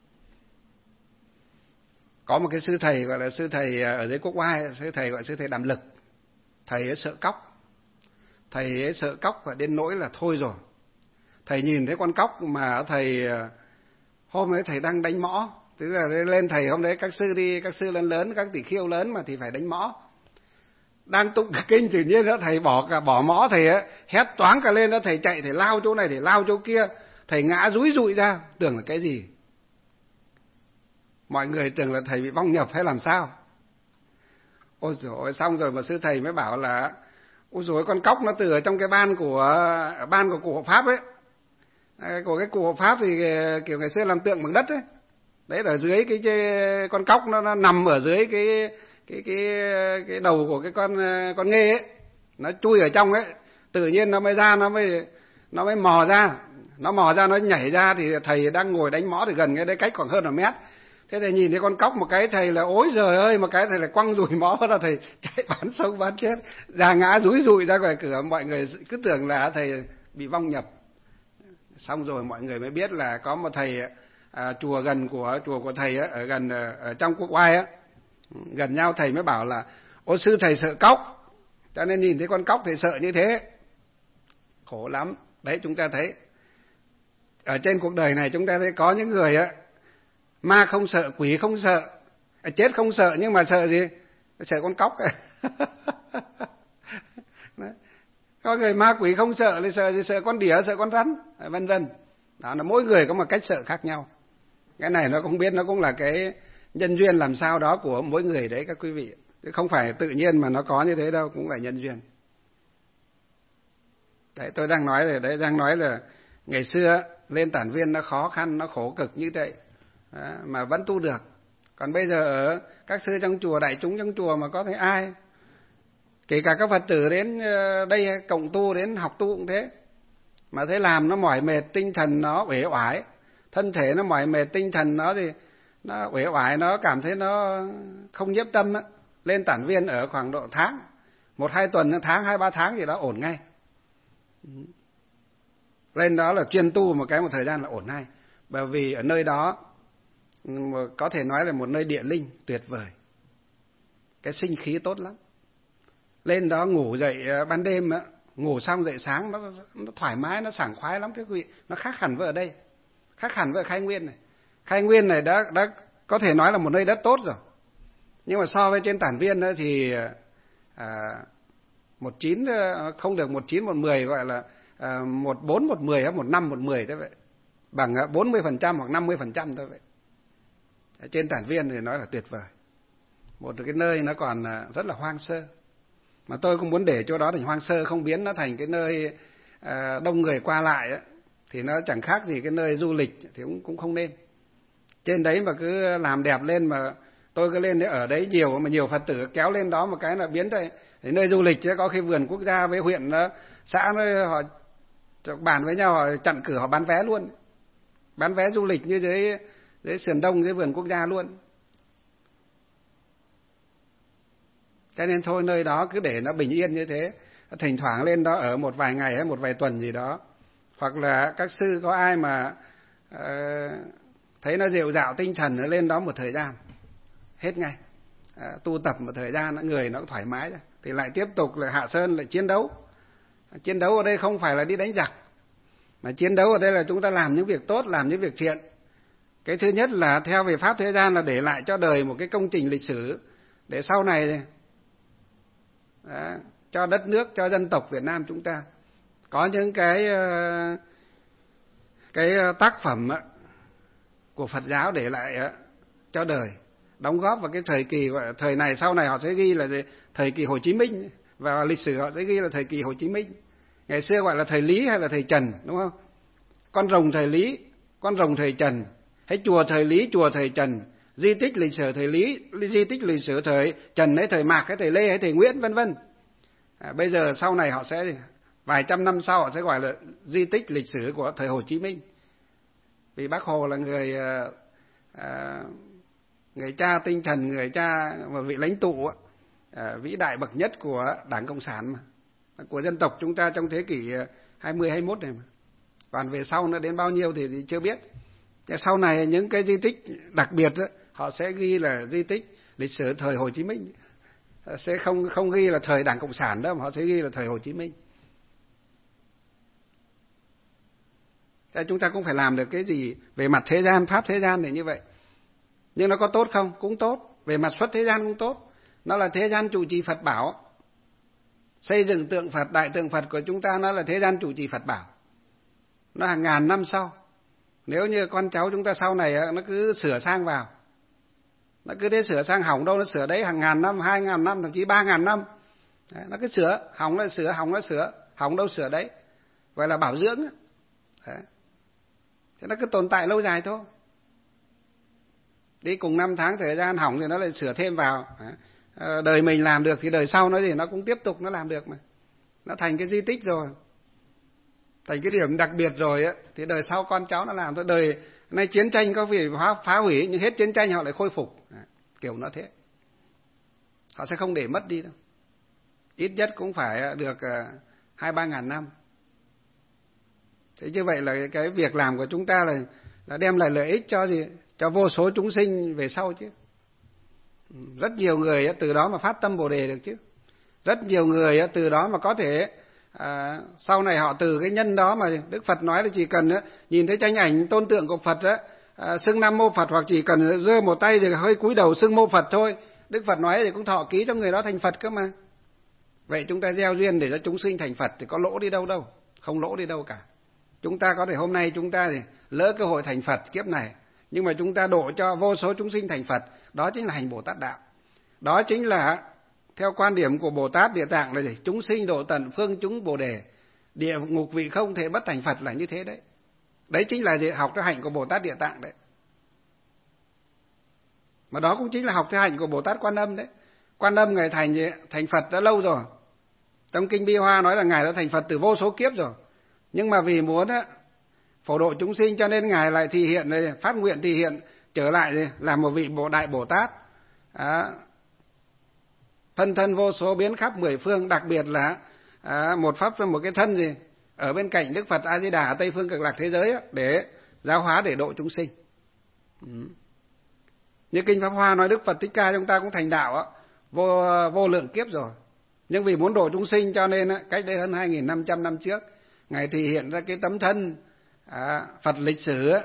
S1: Có một cái sư thầy gọi là sư thầy ở dưới Quốc Oai, sư thầy gọi là sư thầy Đàm Lực. Thầy ấy sợ cóc. Thầy ấy sợ cóc và đến nỗi là thôi rồi. Thầy nhìn thấy con cóc mà thầy hôm ấy thầy đang đánh mõ, Tức là lên thầy hôm đấy các sư đi, các sư lớn lớn, các tỷ khưu lớn mà thì phải đánh mõ. Đang tụng kinh tự nhiên đó thầy bỏ cả bỏ mõ, thầy ấy, hét toáng cả lên đó, thầy chạy, thầy lao chỗ này, thầy lao chỗ kia, thầy ngã rúi rụi ra, tưởng là cái gì? Mọi người tưởng là thầy bị vong nhập hay làm sao? Ôi dồi ôi, xong rồi mà sư thầy mới bảo là ôi dồi, con cóc nó từ ở trong cái ban của ban của cụ hộ pháp ấy, của cái cụ hộ pháp thì kiểu ngày xưa làm tượng bằng đất ấy, đấy ở dưới cái, cái con cóc nó, nó nằm ở dưới cái cái cái cái đầu của cái con con nghê ấy, nó chui ở trong ấy, tự nhiên nó mới ra, nó mới nó mới mò ra, nó mò ra nó nhảy ra, thì thầy đang ngồi đánh mõ thì gần cái đấy, cách khoảng hơn một mét. Thế thầy nhìn thấy con cóc một cái, thầy là ối giời ơi, một cái thầy lại quăng rùi mõ ra, thầy chạy bắn sống bắn chết, ra ngã rúi rụi ra ngoài cửa. Mọi người cứ tưởng là thầy bị vong nhập. Xong rồi mọi người mới biết là có một thầy à, chùa gần của chùa của thầy á, ở gần ở trong Quốc Oai á, gần nhau, thầy mới bảo là ô sư thầy sợ cóc, cho nên nhìn thấy con cóc thì sợ như thế. Khổ lắm. Đấy, chúng ta thấy ở trên cuộc đời này chúng ta thấy có những người á, ma không sợ, quỷ không sợ, chết không sợ, nhưng mà sợ gì? Sợ con cóc. Có người ma quỷ không sợ thì sợ gì? Sợ con đỉa, sợ con rắn, vân vân. Đó là mỗi người có một cách sợ khác nhau. Cái này nó cũng biết, nó cũng là cái nhân duyên làm sao đó của mỗi người đấy các quý vị. Chứ không phải tự nhiên mà nó có như thế đâu, cũng là nhân duyên. Đấy, tôi đang nói rồi, đấy đang nói là ngày xưa lên tản viên nó khó khăn, nó khổ cực như vậy, đó, mà vẫn tu được. Còn bây giờ ở các sư trong chùa, đại chúng trong chùa mà có thấy ai, kể cả các Phật tử đến đây cộng tu, đến học tu cũng thế, mà thấy làm nó mỏi mệt, tinh thần nó uể oải, thân thể nó mỏi mệt, tinh thần nó thì nó uể oải, nó cảm thấy nó không nhiếp tâm á, lên tản viên ở khoảng độ tháng, một hai tuần, tháng, hai ba tháng gì đó ổn ngay. Lên đó là chuyên tu một cái một thời gian là ổn ngay, bởi vì ở nơi đó có thể nói là một nơi địa linh tuyệt vời, cái sinh khí tốt lắm. Lên đó ngủ dậy ban đêm á, ngủ xong dậy sáng nó, nó thoải mái, nó sảng khoái lắm các quý vị. Nó khác hẳn với ở đây, khác hẳn với Khai Nguyên này. Khai Nguyên này đã đã có thể nói là một nơi đất tốt rồi, nhưng mà so với trên tản viên đó thì à, một chín không được, một chín một mười, gọi là à, một bốn một mười hay một năm một mười thế vậy, bằng bốn mươi phần trăm hoặc năm mươi phần trăm thôi vậy. Ở trên tản viên thì nói là tuyệt vời, một cái nơi nó còn rất là hoang sơ, mà tôi cũng muốn để chỗ đó thành hoang sơ, không biến nó thành cái nơi à, đông người qua lại ấy, thì nó chẳng khác gì cái nơi du lịch thì cũng cũng không nên. Trên đấy mà cứ làm đẹp lên, mà tôi cứ lên đấy ở đấy nhiều, mà nhiều Phật tử kéo lên đó một cái là biến thành nơi du lịch chứ. Có khi vườn quốc gia với huyện nó, xã nó họ bàn với nhau, họ chặn cửa, họ bán vé luôn, bán vé du lịch như dưới dưới sườn đông, dưới vườn quốc gia luôn. Cho nên thôi, nơi đó cứ để nó bình yên như thế, thỉnh thoảng lên đó ở một vài ngày hay một vài tuần gì đó, hoặc là các sư có ai mà uh, thấy nó rệu rạo tinh thần, nó lên đó một thời gian hết ngay, uh, tu tập một thời gian, người nó thoải mái rồi, thì lại tiếp tục là hạ sơn, lại chiến đấu. Chiến đấu ở đây không phải là đi đánh giặc, mà chiến đấu ở đây là chúng ta làm những việc tốt, làm những việc thiện. Cái thứ nhất là theo về pháp thế gian là để lại cho đời một cái công trình lịch sử, để sau này đó, cho đất nước, cho dân tộc Việt Nam chúng ta có những cái cái tác phẩm của Phật giáo để lại cho đời, đóng góp vào cái thời kỳ, gọi là thời này sau này họ sẽ ghi là thời kỳ Hồ Chí Minh, và lịch sử họ sẽ ghi là thời kỳ Hồ Chí Minh. Ngày xưa gọi là thời Lý hay là thời Trần, đúng không? Con rồng thời Lý, con rồng thời Trần, hay chùa thời Lý, chùa thời Trần, di tích lịch sử thời Lý, di tích lịch sử thời Trần hay thời Mạc hay thời Lê hay thời Nguyễn, vân vân. À, bây giờ sau này họ sẽ vài trăm năm sau họ sẽ gọi là di tích lịch sử của thời Hồ Chí Minh, vì Bác Hồ là người à, người cha tinh thần, người cha và vị lãnh tụ à, vĩ đại bậc nhất của Đảng Cộng sản mà, của dân tộc chúng ta trong thế kỷ hai mươi, hai mươi mốt này mà. Còn về sau nó đến bao nhiêu thì, thì chưa biết. Sau này những cái di tích đặc biệt đó, họ sẽ ghi là di tích lịch sử thời Hồ Chí Minh, sẽ không không ghi là thời Đảng Cộng sản đâu, mà họ sẽ ghi là thời Hồ Chí Minh. Thế chúng ta cũng phải làm được cái gì về mặt thế gian, pháp thế gian này như vậy. Nhưng nó có tốt không? Cũng tốt. Về mặt xuất thế gian cũng tốt. Nó là thế gian trụ trì Phật bảo. Xây dựng tượng Phật, đại tượng Phật của chúng ta nó là thế gian trụ trì Phật bảo. Nó hàng ngàn năm sau. Nếu như con cháu chúng ta sau này nó cứ sửa sang vào, nó cứ thế sửa sang, hỏng đâu nó sửa đấy hàng ngàn năm, hai ngàn năm, thậm chí ba ngàn năm. Đấy, nó cứ sửa, hỏng nó sửa, hỏng nó sửa, hỏng đâu sửa đấy. Gọi là bảo dưỡng. Đấy. Thế nó cứ tồn tại lâu dài thôi. Đi cùng năm tháng thời gian hỏng thì nó lại sửa thêm vào. Đấy. Đời mình làm được thì đời sau nó gì nó cũng tiếp tục nó làm được mà. Nó thành cái di tích rồi, thành cái điểm đặc biệt rồi á, thì đời sau con cháu nó làm thôi. Đời nay chiến tranh có vì phá, phá hủy, nhưng hết chiến tranh họ lại khôi phục. Đấy. Kiểu nó thế. Họ sẽ không để mất đi đâu. Ít nhất cũng phải được hai ba ngàn năm. Thế như vậy là cái việc làm của chúng ta là, là đem lại lợi ích cho gì? Cho vô số chúng sinh về sau chứ. Rất nhiều người từ đó mà phát tâm Bồ Đề được chứ. Rất nhiều người từ đó mà có thể à, sau này họ từ cái nhân đó mà Đức Phật nói là chỉ cần nhìn thấy tranh ảnh tôn tượng của Phật á, à, xưng Nam Mô Phật, hoặc chỉ cần giơ một tay rồi hơi cúi đầu xưng Mô Phật thôi, Đức Phật nói thì cũng thọ ký cho người đó thành Phật cơ mà. Vậy chúng ta gieo duyên để cho chúng sinh thành Phật thì có lỗ đi đâu đâu, không lỗ đi đâu cả. Chúng ta có thể hôm nay chúng ta thì lỡ cơ hội thành Phật kiếp này, nhưng mà chúng ta độ cho vô số chúng sinh thành Phật, đó chính là hành Bồ Tát đạo. Đó chính là theo quan điểm của Bồ Tát Địa Tạng là gì? Chúng sinh độ tận phương chúng Bồ Đề, địa ngục vị không thể bất thành Phật, là như thế đấy. Đấy chính là gì? Học theo hạnh của Bồ Tát Địa Tạng đấy. Mà đó cũng chính là học theo hạnh của Bồ Tát Quan Âm đấy. Quan Âm Ngài thành gì? Thành Phật đã lâu rồi. Trong Kinh Bi Hoa nói là Ngài đã thành Phật từ vô số kiếp rồi. Nhưng mà vì muốn á, phổ độ chúng sinh cho nên Ngài lại thị hiện, phát nguyện thị hiện trở lại làm một vị Bộ Đại Bồ Tát. À, phân thân vô số biến khắp mười phương, đặc biệt là à, một pháp một cái thân gì ở bên cạnh Đức Phật A Di Đà ở Tây phương Cực Lạc thế giới á, để giáo hóa, để độ chúng sinh. Ừ. Như Kinh Pháp Hoa nói Đức Phật Thích Ca chúng ta cũng thành đạo á, vô vô lượng kiếp rồi. Nhưng vì muốn độ chúng sinh cho nên á, cách đây hơn hai nghìn năm trăm năm trước Ngài thì hiện ra cái tấm thân à, Phật lịch sử á,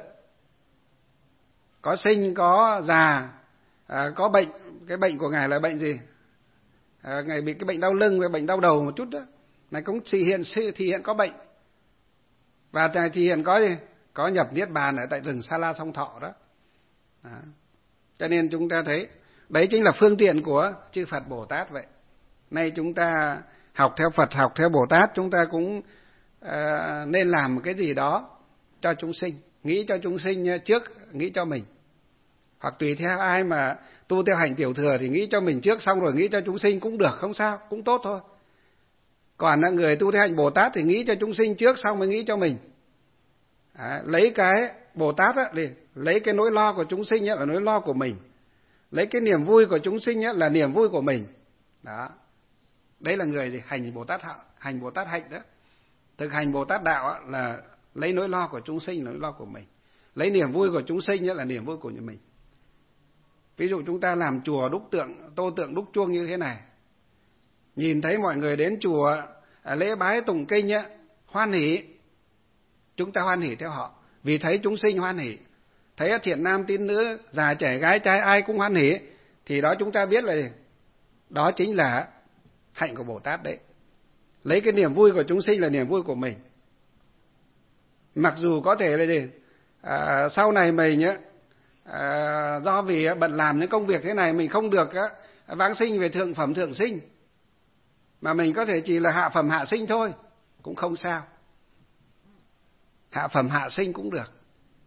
S1: có sinh có già, à, có bệnh. Cái bệnh của Ngài là bệnh gì? À, Ngài bị cái bệnh đau lưng và bệnh đau đầu một chút đó. Ngài cũng thị hiện thị hiện có bệnh. Và Ngài thị hiện có gì? Có nhập niết bàn ở tại rừng Sa La Song Thọ đó. đó. Cho nên chúng ta thấy đấy chính là phương tiện của chư Phật Bồ Tát vậy. Nay chúng ta học theo Phật, học theo Bồ Tát, chúng ta cũng à, nên làm một cái gì đó cho chúng sinh. Nghĩ cho chúng sinh trước, nghĩ cho mình. Hoặc tùy theo ai mà tu theo hành tiểu thừa thì nghĩ cho mình trước, xong rồi nghĩ cho chúng sinh cũng được, không sao, cũng tốt thôi. Còn người tu theo hành Bồ Tát thì nghĩ cho chúng sinh trước, xong mới nghĩ cho mình. À, lấy cái Bồ Tát á, thì lấy cái nỗi lo của chúng sinh á, là nỗi lo của mình. Lấy cái niềm vui của chúng sinh á, là niềm vui của mình. Đó. Đấy là người gì? Hành Bồ Tát hành Bồ Tát hạnh đó. Thực hành Bồ Tát đạo á, là lấy nỗi lo của chúng sinh là nỗi lo của mình. Lấy niềm vui của chúng sinh á, là niềm vui của nhà mình. Ví dụ chúng ta làm chùa đúc tượng, tô tượng đúc chuông như thế này. Nhìn thấy mọi người đến chùa lễ bái tụng kinh á, hoan hỉ. Chúng ta hoan hỉ theo họ, vì thấy chúng sinh hoan hỉ. Thấy thiện nam tín nữ, già trẻ gái trai ai cũng hoan hỉ, thì đó chúng ta biết là đó chính là hạnh của Bồ Tát đấy. Lấy cái niềm vui của chúng sinh là niềm vui của mình. Mặc dù có thể là gì? À, sau này mình nhá, à, do vì bận làm những công việc thế này mình không được á, vãng sinh về thượng phẩm thượng sinh, mà mình có thể chỉ là hạ phẩm hạ sinh thôi, cũng không sao. Hạ phẩm hạ sinh cũng được.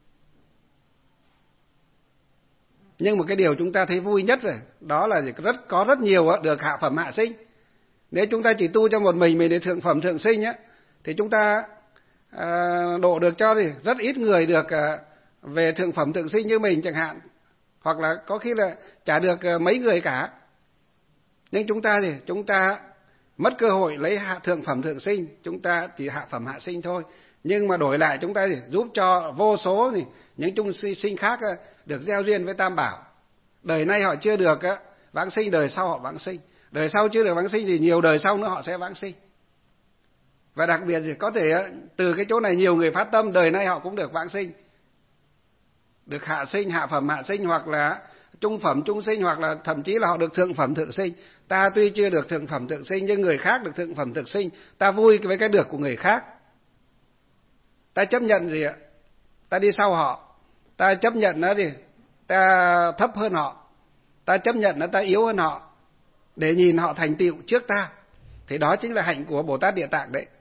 S1: Nhưng một cái điều chúng ta thấy vui nhất rồi, đó là rất có rất nhiều á, được hạ phẩm hạ sinh. Nếu chúng ta chỉ tu cho một mình mình để thượng phẩm thượng sinh á, thì chúng ta à, độ được cho thì rất ít người được à, về thượng phẩm thượng sinh như mình chẳng hạn, hoặc là có khi là chả được à, mấy người cả. Nhưng chúng ta thì chúng ta mất cơ hội lấy hạ thượng phẩm thượng sinh, chúng ta chỉ hạ phẩm hạ sinh thôi. Nhưng mà đổi lại chúng ta thì giúp cho vô số thì những chúng sinh khác à, được gieo duyên với Tam Bảo. Đời nay họ chưa được á, vãng sinh, đời sau họ vãng sinh. Đời sau chưa được vãng sinh thì nhiều đời sau nữa họ sẽ vãng sinh. Và đặc biệt thì có thể từ cái chỗ này nhiều người phát tâm, đời nay họ cũng được vãng sinh, được hạ sinh, hạ phẩm hạ sinh, hoặc là trung phẩm trung sinh, hoặc là thậm chí là họ được thượng phẩm thượng sinh. Ta tuy chưa được thượng phẩm thượng sinh nhưng người khác được thượng phẩm thượng sinh, ta vui với cái được của người khác. Ta chấp nhận gì ạ? Ta đi sau họ, ta chấp nhận nó gì? Ta thấp hơn họ, ta chấp nhận nó ta yếu hơn họ, để nhìn họ thành tựu trước ta. Thì đó chính là hạnh của Bồ Tát Địa Tạng đấy.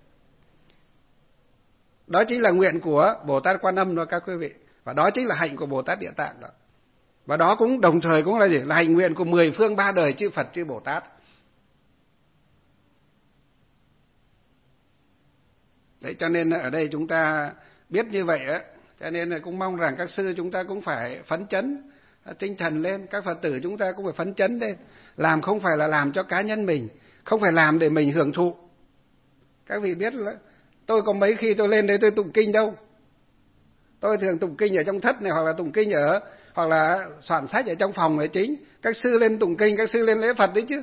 S1: Đó chính là nguyện của Bồ Tát Quan Âm đó các quý vị. Và đó chính là hạnh của Bồ Tát Địa Tạng đó. Và đó cũng đồng thời cũng là gì? Là hạnh nguyện của mười phương ba đời chư Phật chư Bồ Tát. Đấy, cho nên ở đây chúng ta biết như vậy á, cho nên là cũng mong rằng các sư chúng ta cũng phải phấn chấn tinh thần lên, các Phật tử chúng ta cũng phải phấn chấn lên. Làm không phải là làm cho cá nhân mình, không phải làm để mình hưởng thụ. Các vị biết là tôi có mấy khi tôi lên đấy tôi tụng kinh đâu. Tôi thường tụng kinh ở trong thất này, hoặc là tụng kinh ở, hoặc là soạn sách ở trong phòng ấy chính. Các sư lên tụng kinh, các sư lên lễ Phật đấy chứ.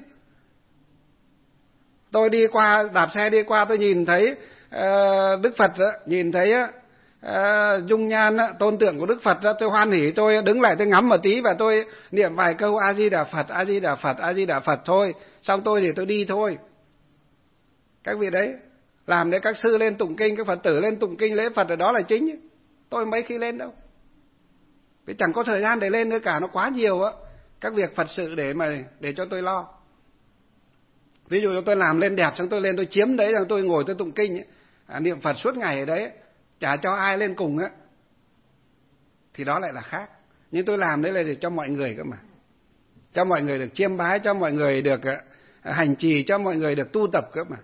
S1: Tôi đi qua, đạp xe đi qua, tôi nhìn thấy uh, Đức Phật đó, nhìn thấy uh, dung nhan uh, tôn tượng của Đức Phật đó, tôi hoan hỉ, tôi đứng lại tôi ngắm một tí và tôi niệm vài câu A Di Đà Phật, A Di Đà Phật, A Di Đà Phật thôi. Xong tôi thì tôi đi thôi. Các vị đấy, làm để các sư lên tụng kinh, các Phật tử lên tụng kinh lễ Phật ở đó là chính ấy. Tôi mấy khi lên đâu. Vì chẳng có thời gian để lên nữa cả, nó quá nhiều á, các việc Phật sự để mà để cho tôi lo. Ví dụ tôi làm lên đẹp, xong tôi lên tôi chiếm đấy, rồi tôi ngồi tôi tụng kinh ấy, à, niệm Phật suốt ngày ở đấy, chả cho ai lên cùng á, thì đó lại là khác. Nhưng tôi làm đấy là để cho mọi người cơ mà, cho mọi người được chiêm bái, cho mọi người được hành trì, cho mọi người được tu tập cơ mà.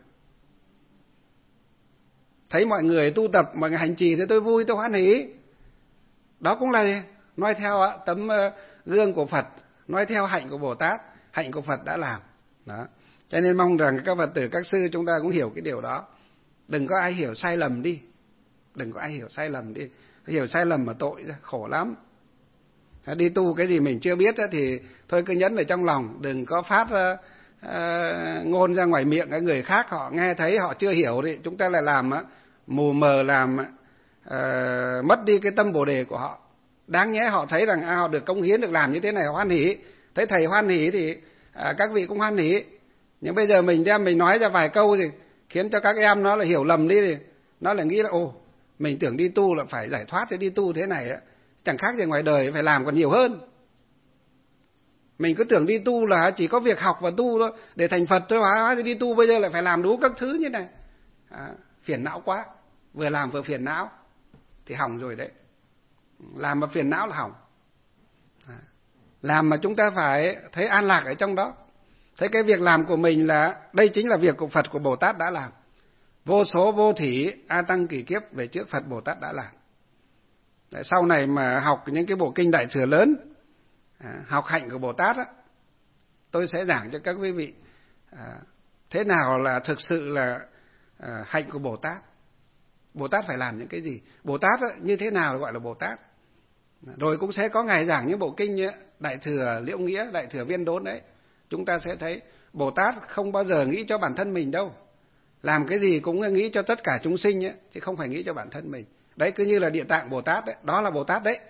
S1: Thấy mọi người tu tập, mọi người hành trì thì tôi vui, tôi hoan hỉ. Đó cũng là nói theo tấm gương của Phật, nói theo hạnh của Bồ Tát, hạnh của Phật đã làm. Đó. Cho nên mong rằng các Phật tử, các sư chúng ta cũng hiểu cái điều đó. Đừng có ai hiểu sai lầm đi. Đừng có ai hiểu sai lầm đi. Hiểu sai lầm mà tội ra, khổ lắm. Đi tu cái gì mình chưa biết thì thôi cứ nhẫn ở trong lòng, đừng có phát uh, ngôn ra ngoài miệng. Cái người khác họ nghe thấy họ chưa hiểu thì chúng ta lại làm uh, mù mờ, làm uh, mất đi cái tâm Bồ đề của họ. Đáng nhẽ họ thấy rằng à, họ được cống hiến, được làm như thế này, hoan hỉ. Thấy thầy hoan hỉ thì uh, các vị cũng hoan hỉ. Nhưng bây giờ mình đem mình nói ra vài câu thì khiến cho các em nó là hiểu lầm đi, thì nó lại nghĩ là ồ, mình tưởng đi tu là phải giải thoát, để đi tu thế này á, chẳng khác gì ngoài đời, phải làm còn nhiều hơn. Mình cứ tưởng đi tu là chỉ có việc học và tu thôi, để thành Phật thôi, hóa thì đi tu bây giờ lại phải làm đủ các thứ như này. À, phiền não quá, vừa làm vừa phiền não thì hỏng rồi đấy. Làm mà phiền não là hỏng. À, làm mà chúng ta phải thấy an lạc ở trong đó. Thấy cái việc làm của mình là đây chính là việc của Phật, của Bồ Tát đã làm. Vô số vô thỉ a tăng kỳ kiếp về trước Phật Bồ Tát đã làm. Đấy, sau này mà học những cái bộ kinh Đại Thừa lớn, à, học hạnh của Bồ Tát á, tôi sẽ giảng cho các quý vị à, thế nào là thực sự là à, hạnh của Bồ Tát. Bồ Tát phải làm những cái gì? Bồ Tát á, như thế nào gọi là Bồ Tát? Rồi cũng sẽ có ngày giảng những bộ kinh ấy, Đại Thừa Liễu Nghĩa, Đại Thừa Viên Đốn đấy. Chúng ta sẽ thấy Bồ Tát không bao giờ nghĩ cho bản thân mình đâu. Làm cái gì cũng nghĩ cho tất cả chúng sinh ấy, chứ không phải nghĩ cho bản thân mình. Đấy, cứ như là Địa Tạng Bồ Tát đấy, đó là Bồ Tát đấy.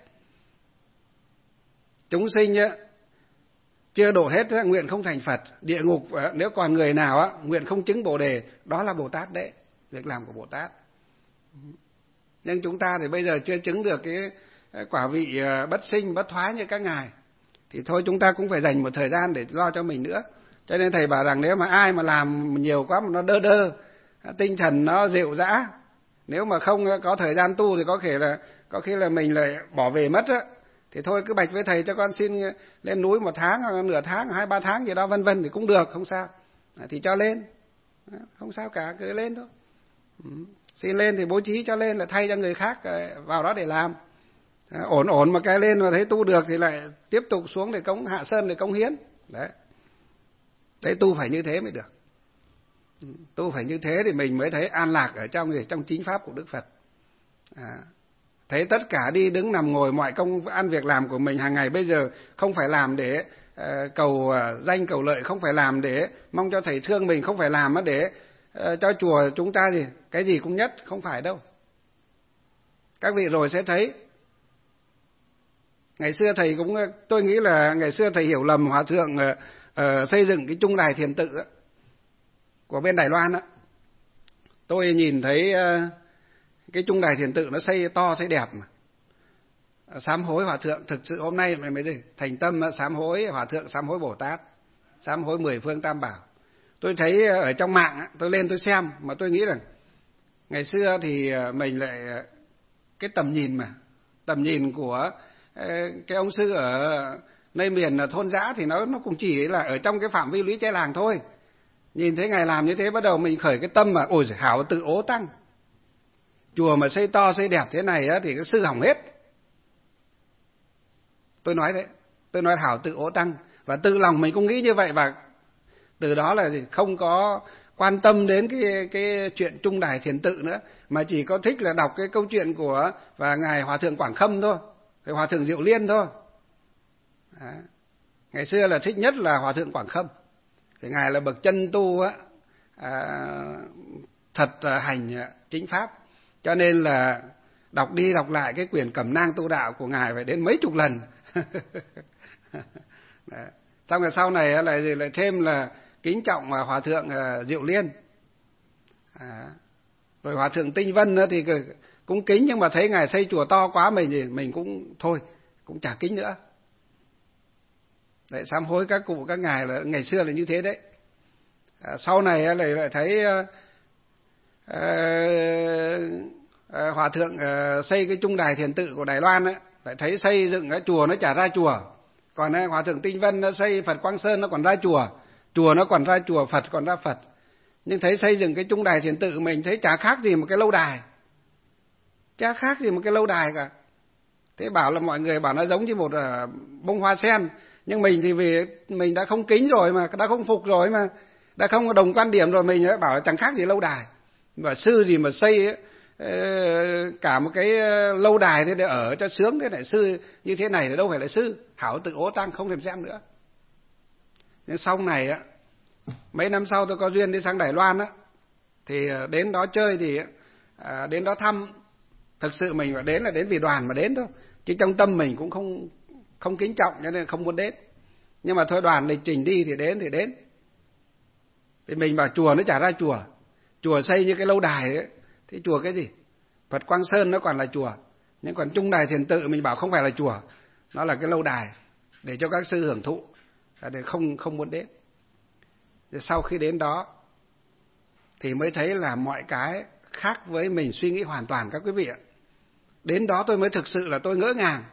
S1: Chúng sinh ấy, chưa độ hết ấy, nguyện không thành Phật. Địa ngục nếu còn người nào ấy, nguyện không chứng Bồ đề, đó là Bồ Tát đấy, việc làm của Bồ Tát. Nhưng chúng ta thì bây giờ chưa chứng được cái quả vị bất sinh bất thoái như các ngài, thì thôi chúng ta cũng phải dành một thời gian để lo cho mình nữa. Cho nên thầy bảo rằng nếu mà ai mà làm nhiều quá mà nó đơ đơ, tinh thần nó rệu rã, nếu mà không có thời gian tu thì có thể là có khi là mình lại bỏ về mất á, thì thôi cứ bạch với thầy cho con xin lên núi một tháng hoặc nửa tháng, hai ba tháng gì đó vân vân thì cũng được, không sao. Thì cho lên, không sao cả, cứ lên thôi. Xin lên thì bố trí cho lên, là thay cho người khác vào đó để làm. Ổn ổn mà cái lên mà thấy tu được thì lại tiếp tục xuống để cống hạ sơn để cống hiến. Đấy. Đấy, tu phải như thế mới được. Tu phải như thế thì mình mới thấy an lạc ở trong gì? Trong chính pháp của Đức Phật. À, thấy tất cả đi đứng nằm ngồi mọi công ăn việc làm của mình hàng ngày bây giờ không phải làm để uh, cầu uh, danh cầu lợi, không phải làm để mong cho thầy thương mình, không phải làm để uh, cho chùa chúng ta gì cái gì cũng nhất, không phải đâu. Các vị rồi sẽ thấy Ngày xưa thầy cũng, tôi nghĩ là ngày xưa thầy hiểu lầm hòa thượng uh, uh, xây dựng cái trung đài thiền tự uh, của bên Đài Loan á. Tôi nhìn thấy uh, cái trung đài thiền tự nó xây to xây đẹp mà. Sám hối hòa thượng, thực sự hôm nay mới gì thành tâm sám hối hòa thượng, sám hối Bồ Tát, sám hối mười phương tam bảo. Tôi thấy ở trong mạng, tôi lên tôi xem mà tôi nghĩ rằng ngày xưa thì mình lại cái tầm nhìn mà tầm nhìn của cái ông sư ở nơi miền thôn dã thì nó nó cũng chỉ là ở trong cái phạm vi lũy tre làng thôi. Nhìn thấy ngài làm như thế bắt đầu mình khởi cái tâm mà ôi giời, hảo tự ố tăng. Chùa mà xây to xây đẹp thế này á, thì cái sư hỏng hết. Tôi nói đấy, tôi nói hảo tự ố tăng, và tự lòng mình cũng nghĩ như vậy, và từ đó là gì? Không có quan tâm đến cái cái chuyện trung đài thiền tự nữa, mà chỉ có thích là đọc cái câu chuyện của và ngài hòa thượng Quảng Khâm thôi, cái hòa thượng Diệu Liên thôi. Đó. Ngày xưa là thích nhất là hòa thượng Quảng Khâm, thì ngài là bậc chân tu á, à, thật hành chính pháp, cho nên là đọc đi đọc lại cái quyển Cẩm nang tu đạo của ngài phải đến mấy chục lần. Xong rồi sau này lại lại thêm là kính trọng hòa thượng Diệu Liên, à, rồi hòa thượng Tinh Vân thì cũng kính, nhưng mà thấy ngài xây chùa to quá mình thì mình cũng thôi, cũng chả kính nữa. Đấy, sám hối các cụ các ngài là ngày xưa là như thế đấy. À, sau này lại lại thấy à, à, hòa thượng à, xây cái trung đài thiền tự của Đài Loan ấy, lại thấy xây dựng cái chùa nó chả ra chùa. Còn à, hòa thượng Tinh Vân nó xây Phật Quang Sơn nó còn ra chùa, chùa nó còn ra chùa, Phật còn ra Phật. Nhưng thấy xây dựng cái trung đài thiền tự mình thấy chả khác gì một cái lâu đài, chả khác gì một cái lâu đài cả. Thế bảo là mọi người bảo nó giống như một uh, bông hoa sen, nhưng mình thì vì mình đã không kính rồi mà, đã không phục rồi mà, đã không có đồng quan điểm rồi, mình ấy, bảo là chẳng khác gì lâu đài. Và sư gì mà xây ấy, cả một cái lâu đài thế để ở cho sướng, thế này sư như thế này thì đâu phải là sư, hảo tự ố tăng, không thèm xem nữa. Nhưng sau này á, mấy năm sau tôi có duyên đi sang Đài Loan á, thì đến đó chơi thì à, đến đó thăm. Thực sự mình phải đến là đến vì đoàn mà đến thôi, chứ trong tâm mình cũng không không kính trọng cho nên không muốn đến. Nhưng mà thôi đoàn lịch trình đi thì đến thì đến. Thì mình bảo chùa nó chả ra chùa, chùa xây như cái lâu đài ấy, thì chùa cái gì? Phật Quang Sơn nó còn là chùa, nhưng còn trung đài thiền tự mình bảo không phải là chùa, nó là cái lâu đài để cho các sư hưởng thụ, để không không muốn đến. Thì sau khi đến đó thì mới thấy là mọi cái khác với mình suy nghĩ hoàn toàn các quý vị ạ. Đến đó tôi mới thực sự là tôi ngỡ ngàng.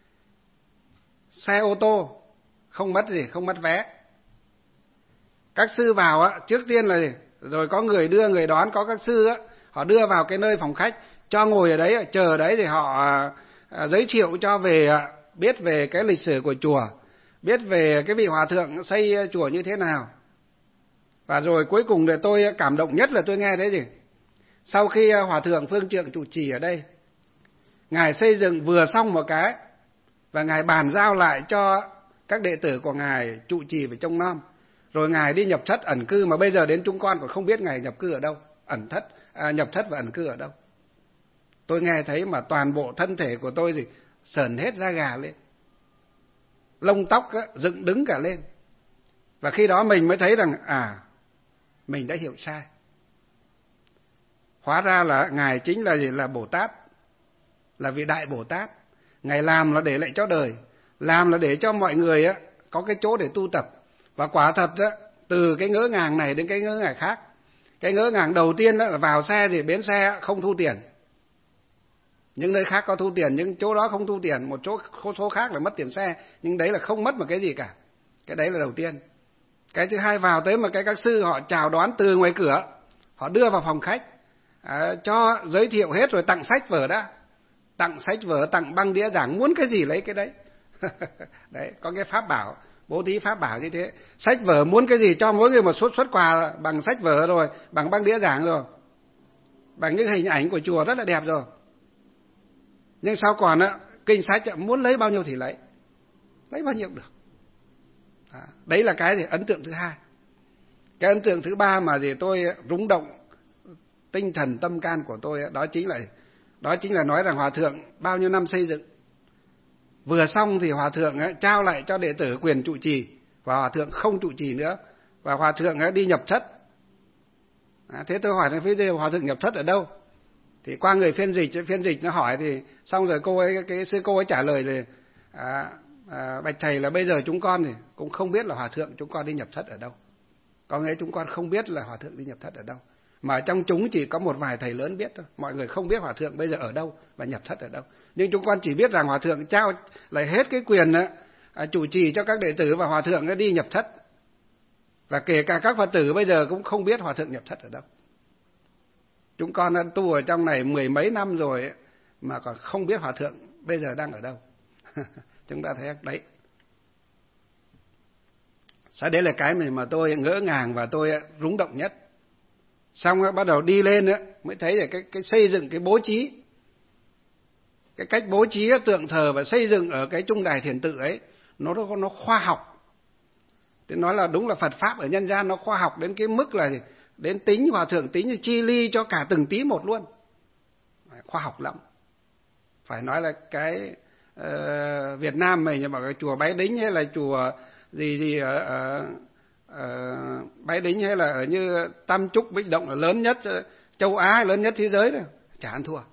S1: Xe ô tô không mất gì, không mất vé. Các sư vào á, trước tiên là gì? Rồi có người đưa người đón, có các sư á, họ đưa vào cái nơi phòng khách, cho ngồi ở đấy, chờ ở đấy thì họ à, giới thiệu cho về à, biết về cái lịch sử của chùa, biết về cái vị hòa thượng xây chùa như thế nào. Và rồi cuối cùng là tôi cảm động nhất là tôi nghe thấy gì? Sau khi hòa thượng Phương Trượng trụ trì ở đây, ngài xây dựng vừa xong một cái và ngài bàn giao lại cho các đệ tử của ngài trụ trì và trông nom. Rồi ngài đi nhập thất ẩn cư, mà bây giờ đến chúng con còn không biết ngài nhập cư ở đâu, ẩn thất à, nhập thất và ẩn cư ở đâu. Tôi nghe thấy mà toàn bộ thân thể của tôi gì sởn hết da gà lên, lông tóc á, dựng đứng cả lên. Và khi đó mình mới thấy rằng à, mình đã hiểu sai. Hóa ra là ngài chính là gì? Là Bồ Tát, là vị đại Bồ Tát. Ngài làm là để lại cho đời, làm là để cho mọi người á có cái chỗ để tu tập. Và quả thật á, từ cái ngỡ ngàng này đến cái ngỡ ngàng khác. Cái ngỡ ngàng đầu tiên đó là vào xe thì bến xe không thu tiền. Những nơi khác có thu tiền, nhưng chỗ đó không thu tiền. Một chỗ số khác là mất tiền xe, nhưng đấy là không mất một cái gì cả. Cái đấy là đầu tiên. Cái thứ hai, vào tới mà cái các sư họ chào đón từ ngoài cửa, họ đưa vào phòng khách, à, cho giới thiệu hết rồi tặng sách vở đã. Tặng sách vở, tặng băng đĩa giảng, muốn cái gì lấy cái đấy. Đấy, có cái pháp bảo, bố thí pháp bảo như thế. Sách vở muốn cái gì cho mỗi người một suất suất quà bằng sách vở rồi, bằng băng đĩa giảng rồi, bằng những hình ảnh của chùa rất là đẹp rồi. Nhưng sau còn á, kinh sách muốn lấy bao nhiêu thì lấy, lấy bao nhiêu cũng được. À, đấy là cái gì ấn tượng thứ hai. Cái ấn tượng thứ ba mà gì tôi rung động tinh thần tâm can của tôi, đó chính là đó chính là nói rằng hòa thượng bao nhiêu năm xây dựng, Vừa xong thì hòa thượng ấy, trao lại cho đệ tử quyền trụ trì, và hòa thượng không trụ trì nữa, và hòa thượng ấy đi nhập thất. À, thế tôi hỏi là phía dưới hòa thượng nhập thất ở đâu? Thì qua người phiên dịch, phiên dịch nó hỏi thì xong rồi cô ấy, cái sư cô ấy trả lời thì à, à, bạch thầy là bây giờ chúng con thì cũng không biết là hòa thượng chúng con đi nhập thất ở đâu. Có nghĩa chúng con không biết là hòa thượng đi nhập thất ở đâu. Mà trong chúng chỉ có một vài thầy lớn biết thôi. Mọi người không biết hòa thượng bây giờ ở đâu và nhập thất ở đâu. Nhưng chúng con chỉ biết rằng hòa thượng trao lại hết cái quyền đó, à, chủ trì cho các đệ tử và hòa thượng đã đi nhập thất. Và kể cả các Phật tử bây giờ cũng không biết hòa thượng nhập thất ở đâu. Chúng con đã tu ở trong này mười mấy năm rồi mà còn không biết hòa thượng bây giờ đang ở đâu. Chúng ta thấy đấy. Sau đấy là cái mà tôi ngỡ ngàng và tôi rúng động nhất. Xong rồi bắt đầu đi lên nữa, mới thấy là cái, cái xây dựng cái bố trí. Cái cách bố trí tượng thờ và xây dựng ở cái trung đài thiền tự ấy, nó, nó khoa học. Thì nói là đúng là Phật Pháp ở nhân gian nó khoa học đến cái mức là đến tính hòa thượng tính chi ly cho cả từng tí một luôn. Khoa học lắm. Phải nói là cái uh, Việt Nam mình bảo cái chùa Bái Đính hay là chùa gì gì ở, ở, ở Bái Đính hay là ở như Tam Trúc Bích Động là lớn nhất châu Á, lớn nhất thế giới rồi, chả ăn thua.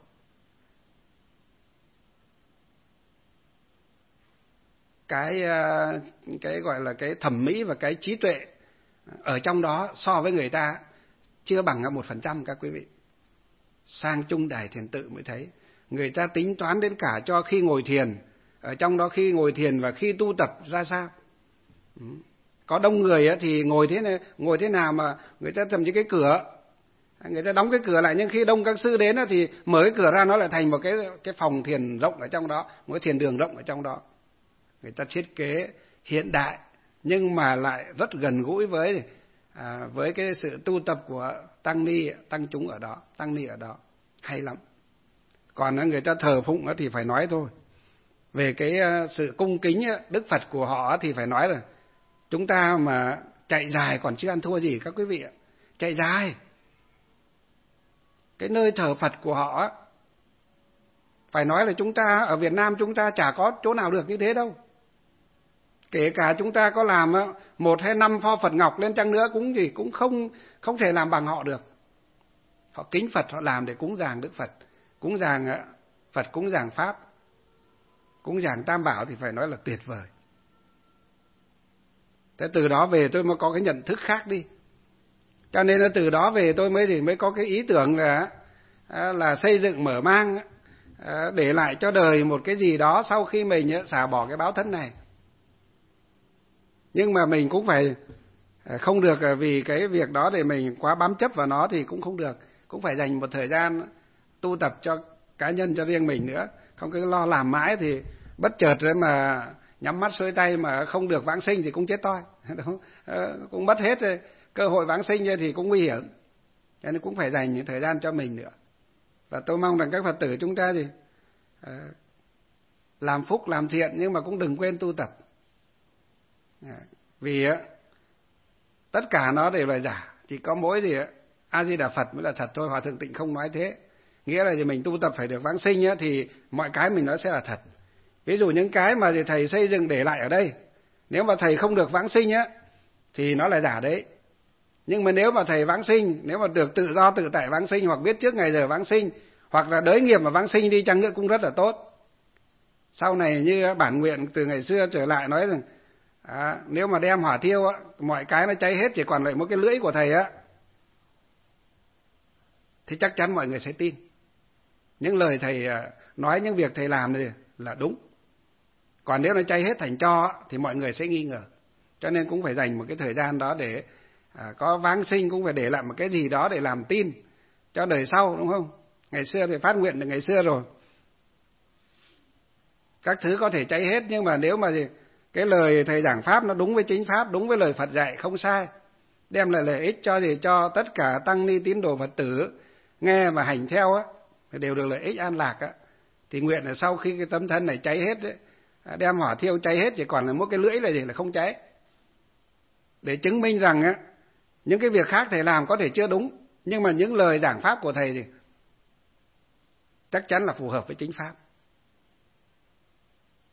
S1: Cái cái gọi là cái thẩm mỹ và cái trí tuệ ở trong đó so với người ta chưa bằng một phần trăm các quý vị. Sang trung đài thiền tự mới thấy người ta tính toán đến cả cho khi ngồi thiền, ở trong đó khi ngồi thiền và khi tu tập ra sao. Có đông người thì ngồi thế này, ngồi thế nào mà người ta thậm chí cái cửa người ta đóng cái cửa lại, nhưng khi đông các sư đến thì mở cái cửa ra nó lại thành một cái cái phòng thiền rộng ở trong đó, một cái thiền đường rộng ở trong đó. Người ta thiết kế hiện đại nhưng mà lại rất gần gũi với à, với cái sự tu tập của tăng ni, tăng chúng ở đó, tăng ni ở đó, hay lắm. Còn người ta thờ phụng thì phải nói thôi. Về cái sự cung kính Đức Phật của họ thì phải nói là chúng ta mà chạy dài còn chưa ăn thua gì các quý vị ạ. Chạy dài. Cái nơi thờ Phật của họ phải nói là chúng ta ở Việt Nam chúng ta chả có chỗ nào được như thế đâu. Kể cả chúng ta có làm một hay năm pho Phật Ngọc lên chăng nữa cũng gì cũng không không thể làm bằng họ được. Họ kính Phật, họ làm để cúng dường Đức Phật, cúng dường Phật, cúng dường Pháp, cúng dường Tam Bảo thì phải nói là tuyệt vời. Thế từ đó về tôi mới có cái nhận thức khác đi. Cho nên là từ đó về tôi mới thì mới có cái ý tưởng là là xây dựng mở mang, để lại cho đời một cái gì đó sau khi mình xả bỏ cái báo thân này. Nhưng mà mình cũng phải không được vì cái việc đó để mình quá bám chấp vào nó thì cũng không được. Cũng phải dành một thời gian tu tập cho cá nhân, cho riêng mình nữa. Không cứ lo làm mãi thì bất chợt mà nhắm mắt xuôi tay mà không được vãng sinh thì cũng chết toi. Cũng mất hết cơ hội vãng sinh thì cũng nguy hiểm. Cho nên cũng phải dành những thời gian cho mình nữa. Và tôi mong rằng các Phật tử chúng ta thì làm phúc, làm thiện nhưng mà cũng đừng quên tu tập. Vì tất cả nó đều là giả, chỉ có mỗi gì A Di Đà Phật mới là thật thôi. Hòa Thượng Tịnh không nói thế. Nghĩa là mình tu tập phải được vãng sinh thì mọi cái mình nói sẽ là thật. Ví dụ những cái mà thầy xây dựng để lại ở đây, nếu mà thầy không được vãng sinh thì nó là giả đấy. Nhưng mà nếu mà thầy vãng sinh, nếu mà được tự do tự tại vãng sinh, hoặc biết trước ngày giờ vãng sinh, hoặc là đới nghiệp mà vãng sinh đi chăng nữa cũng rất là tốt. Sau này như bản nguyện từ ngày xưa trở lại nói rằng à, nếu mà đem hỏa thiêu á, mọi cái nó cháy hết chỉ còn lại một cái lưỡi của thầy á, thì chắc chắn mọi người sẽ tin. Những lời thầy nói, những việc thầy làm thì là đúng. Còn nếu nó cháy hết thành tro thì mọi người sẽ nghi ngờ. Cho nên cũng phải dành một cái thời gian đó để à, có vãng sinh, cũng phải để lại một cái gì đó để làm tin cho đời sau, đúng không? Ngày xưa thì phát nguyện từ ngày xưa rồi. Các thứ có thể cháy hết, nhưng mà nếu mà gì, cái lời thầy giảng Pháp nó đúng với chính Pháp, đúng với lời Phật dạy, không sai, đem lại lợi ích cho gì cho tất cả tăng ni tín đồ Phật tử nghe và hành theo á, thì đều được lợi ích an lạc á. Thì nguyện là sau khi cái tấm thân này cháy hết ấy, đem hỏa thiêu cháy hết chỉ còn là một cái lưỡi là gì là không cháy. Để chứng minh rằng á, những cái việc khác thầy làm có thể chưa đúng, nhưng mà những lời giảng Pháp của thầy thì chắc chắn là phù hợp với chính Pháp.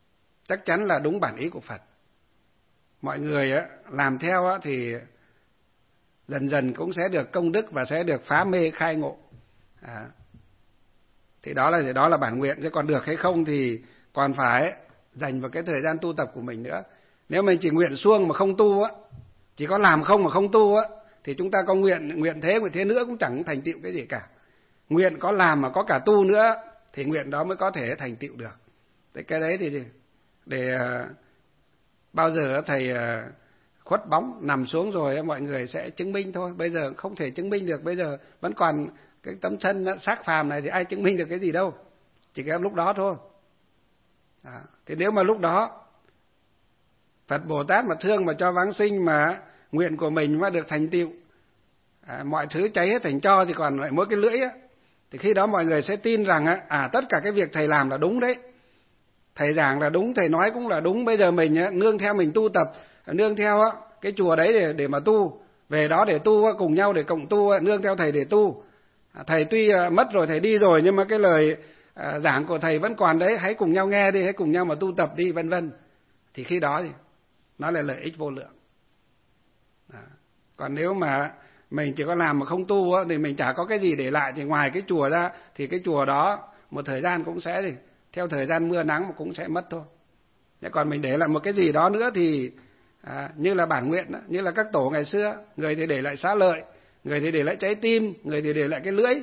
S1: chắc chắn là đúng bản ý của Phật. Mọi người á, làm theo á, thì dần dần cũng sẽ được công đức và sẽ được phá mê khai ngộ. À. Thì đó là đó là bản nguyện, chứ còn được hay không thì còn phải dành vào cái thời gian tu tập của mình nữa. Nếu mình chỉ nguyện suông mà không tu á, chỉ có làm không mà không tu á, thì chúng ta có nguyện nguyện thế nguyện thế nữa cũng chẳng thành tựu cái gì cả. Nguyện có làm mà có cả tu nữa thì nguyện đó mới có thể thành tựu được. Thế cái đấy thì để bao giờ thầy khuất bóng nằm xuống rồi mọi người sẽ chứng minh thôi. Bây giờ không thể chứng minh được, bây giờ vẫn còn cái tấm thân xác phàm này thì ai chứng minh được cái gì đâu, chỉ cái lúc đó thôi. À, thì nếu mà lúc đó Phật Bồ Tát mà thương mà cho vãng sinh mà nguyện của mình mà được thành tựu, à, mọi thứ cháy hết thành tro thì còn lại mỗi cái lưỡi á, thì khi đó mọi người sẽ tin rằng á, à tất cả cái việc thầy làm là đúng đấy, thầy giảng là đúng, thầy nói cũng là đúng. Bây giờ mình á, nương theo mình tu tập, nương theo á, cái chùa đấy để để mà tu, về đó để tu á, cùng nhau để cộng tu á, nương theo thầy để tu. À, thầy tuy à, mất rồi, thầy đi rồi, nhưng mà cái lời à, giảng của thầy vẫn còn đấy, hãy cùng nhau nghe đi, hãy cùng nhau mà tu tập đi, vân vân. Thì khi đó thì nó là lợi ích vô lượng. À, còn nếu mà mình chỉ có làm mà không tu á, thì mình chả có cái gì để lại, thì ngoài cái chùa ra thì cái chùa đó một thời gian cũng sẽ thì theo thời gian mưa nắng mà cũng sẽ mất thôi. Còn mình để lại một cái gì đó nữa thì à, như là bản nguyện đó, như là các tổ ngày xưa, người thì để lại xá lợi, người thì để lại trái tim, người thì để lại cái lưỡi.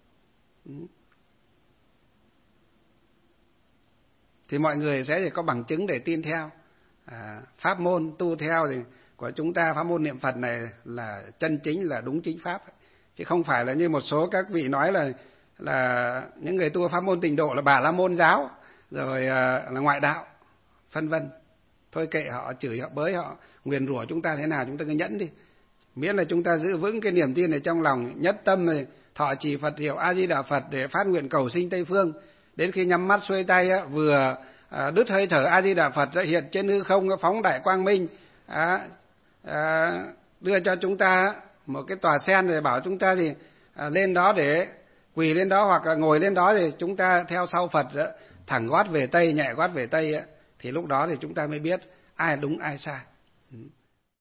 S1: Thì mọi người sẽ có bằng chứng để tin theo. À, pháp môn tu theo thì của chúng ta, pháp môn niệm Phật này là chân chính, là đúng chính pháp, chứ không phải là như một số các vị nói là là những người tu pháp môn Tịnh độ là Bà La Môn giáo, rồi à, là ngoại đạo, vân vân. Thôi kệ họ, chửi họ, bới họ, nguyền rủa chúng ta thế nào chúng ta cứ nhẫn đi, miễn là chúng ta giữ vững cái niềm tin này trong lòng, nhất tâm này thọ trì Phật hiệu A Di Đà Phật để phát nguyện cầu sinh Tây phương. Đến khi nhắm mắt xuôi tay á, vừa à, đứt hơi thở A Di Đà Phật ra hiện trên hư không, phóng đại quang minh, à, à, đưa cho chúng ta một cái tòa sen để bảo chúng ta thì à, lên đó để quỳ lên đó hoặc là ngồi lên đó, thì chúng ta theo sau Phật đó, thẳng gót về Tây, nhẹ gót về Tây á, thì lúc đó thì chúng ta mới biết ai đúng ai sai.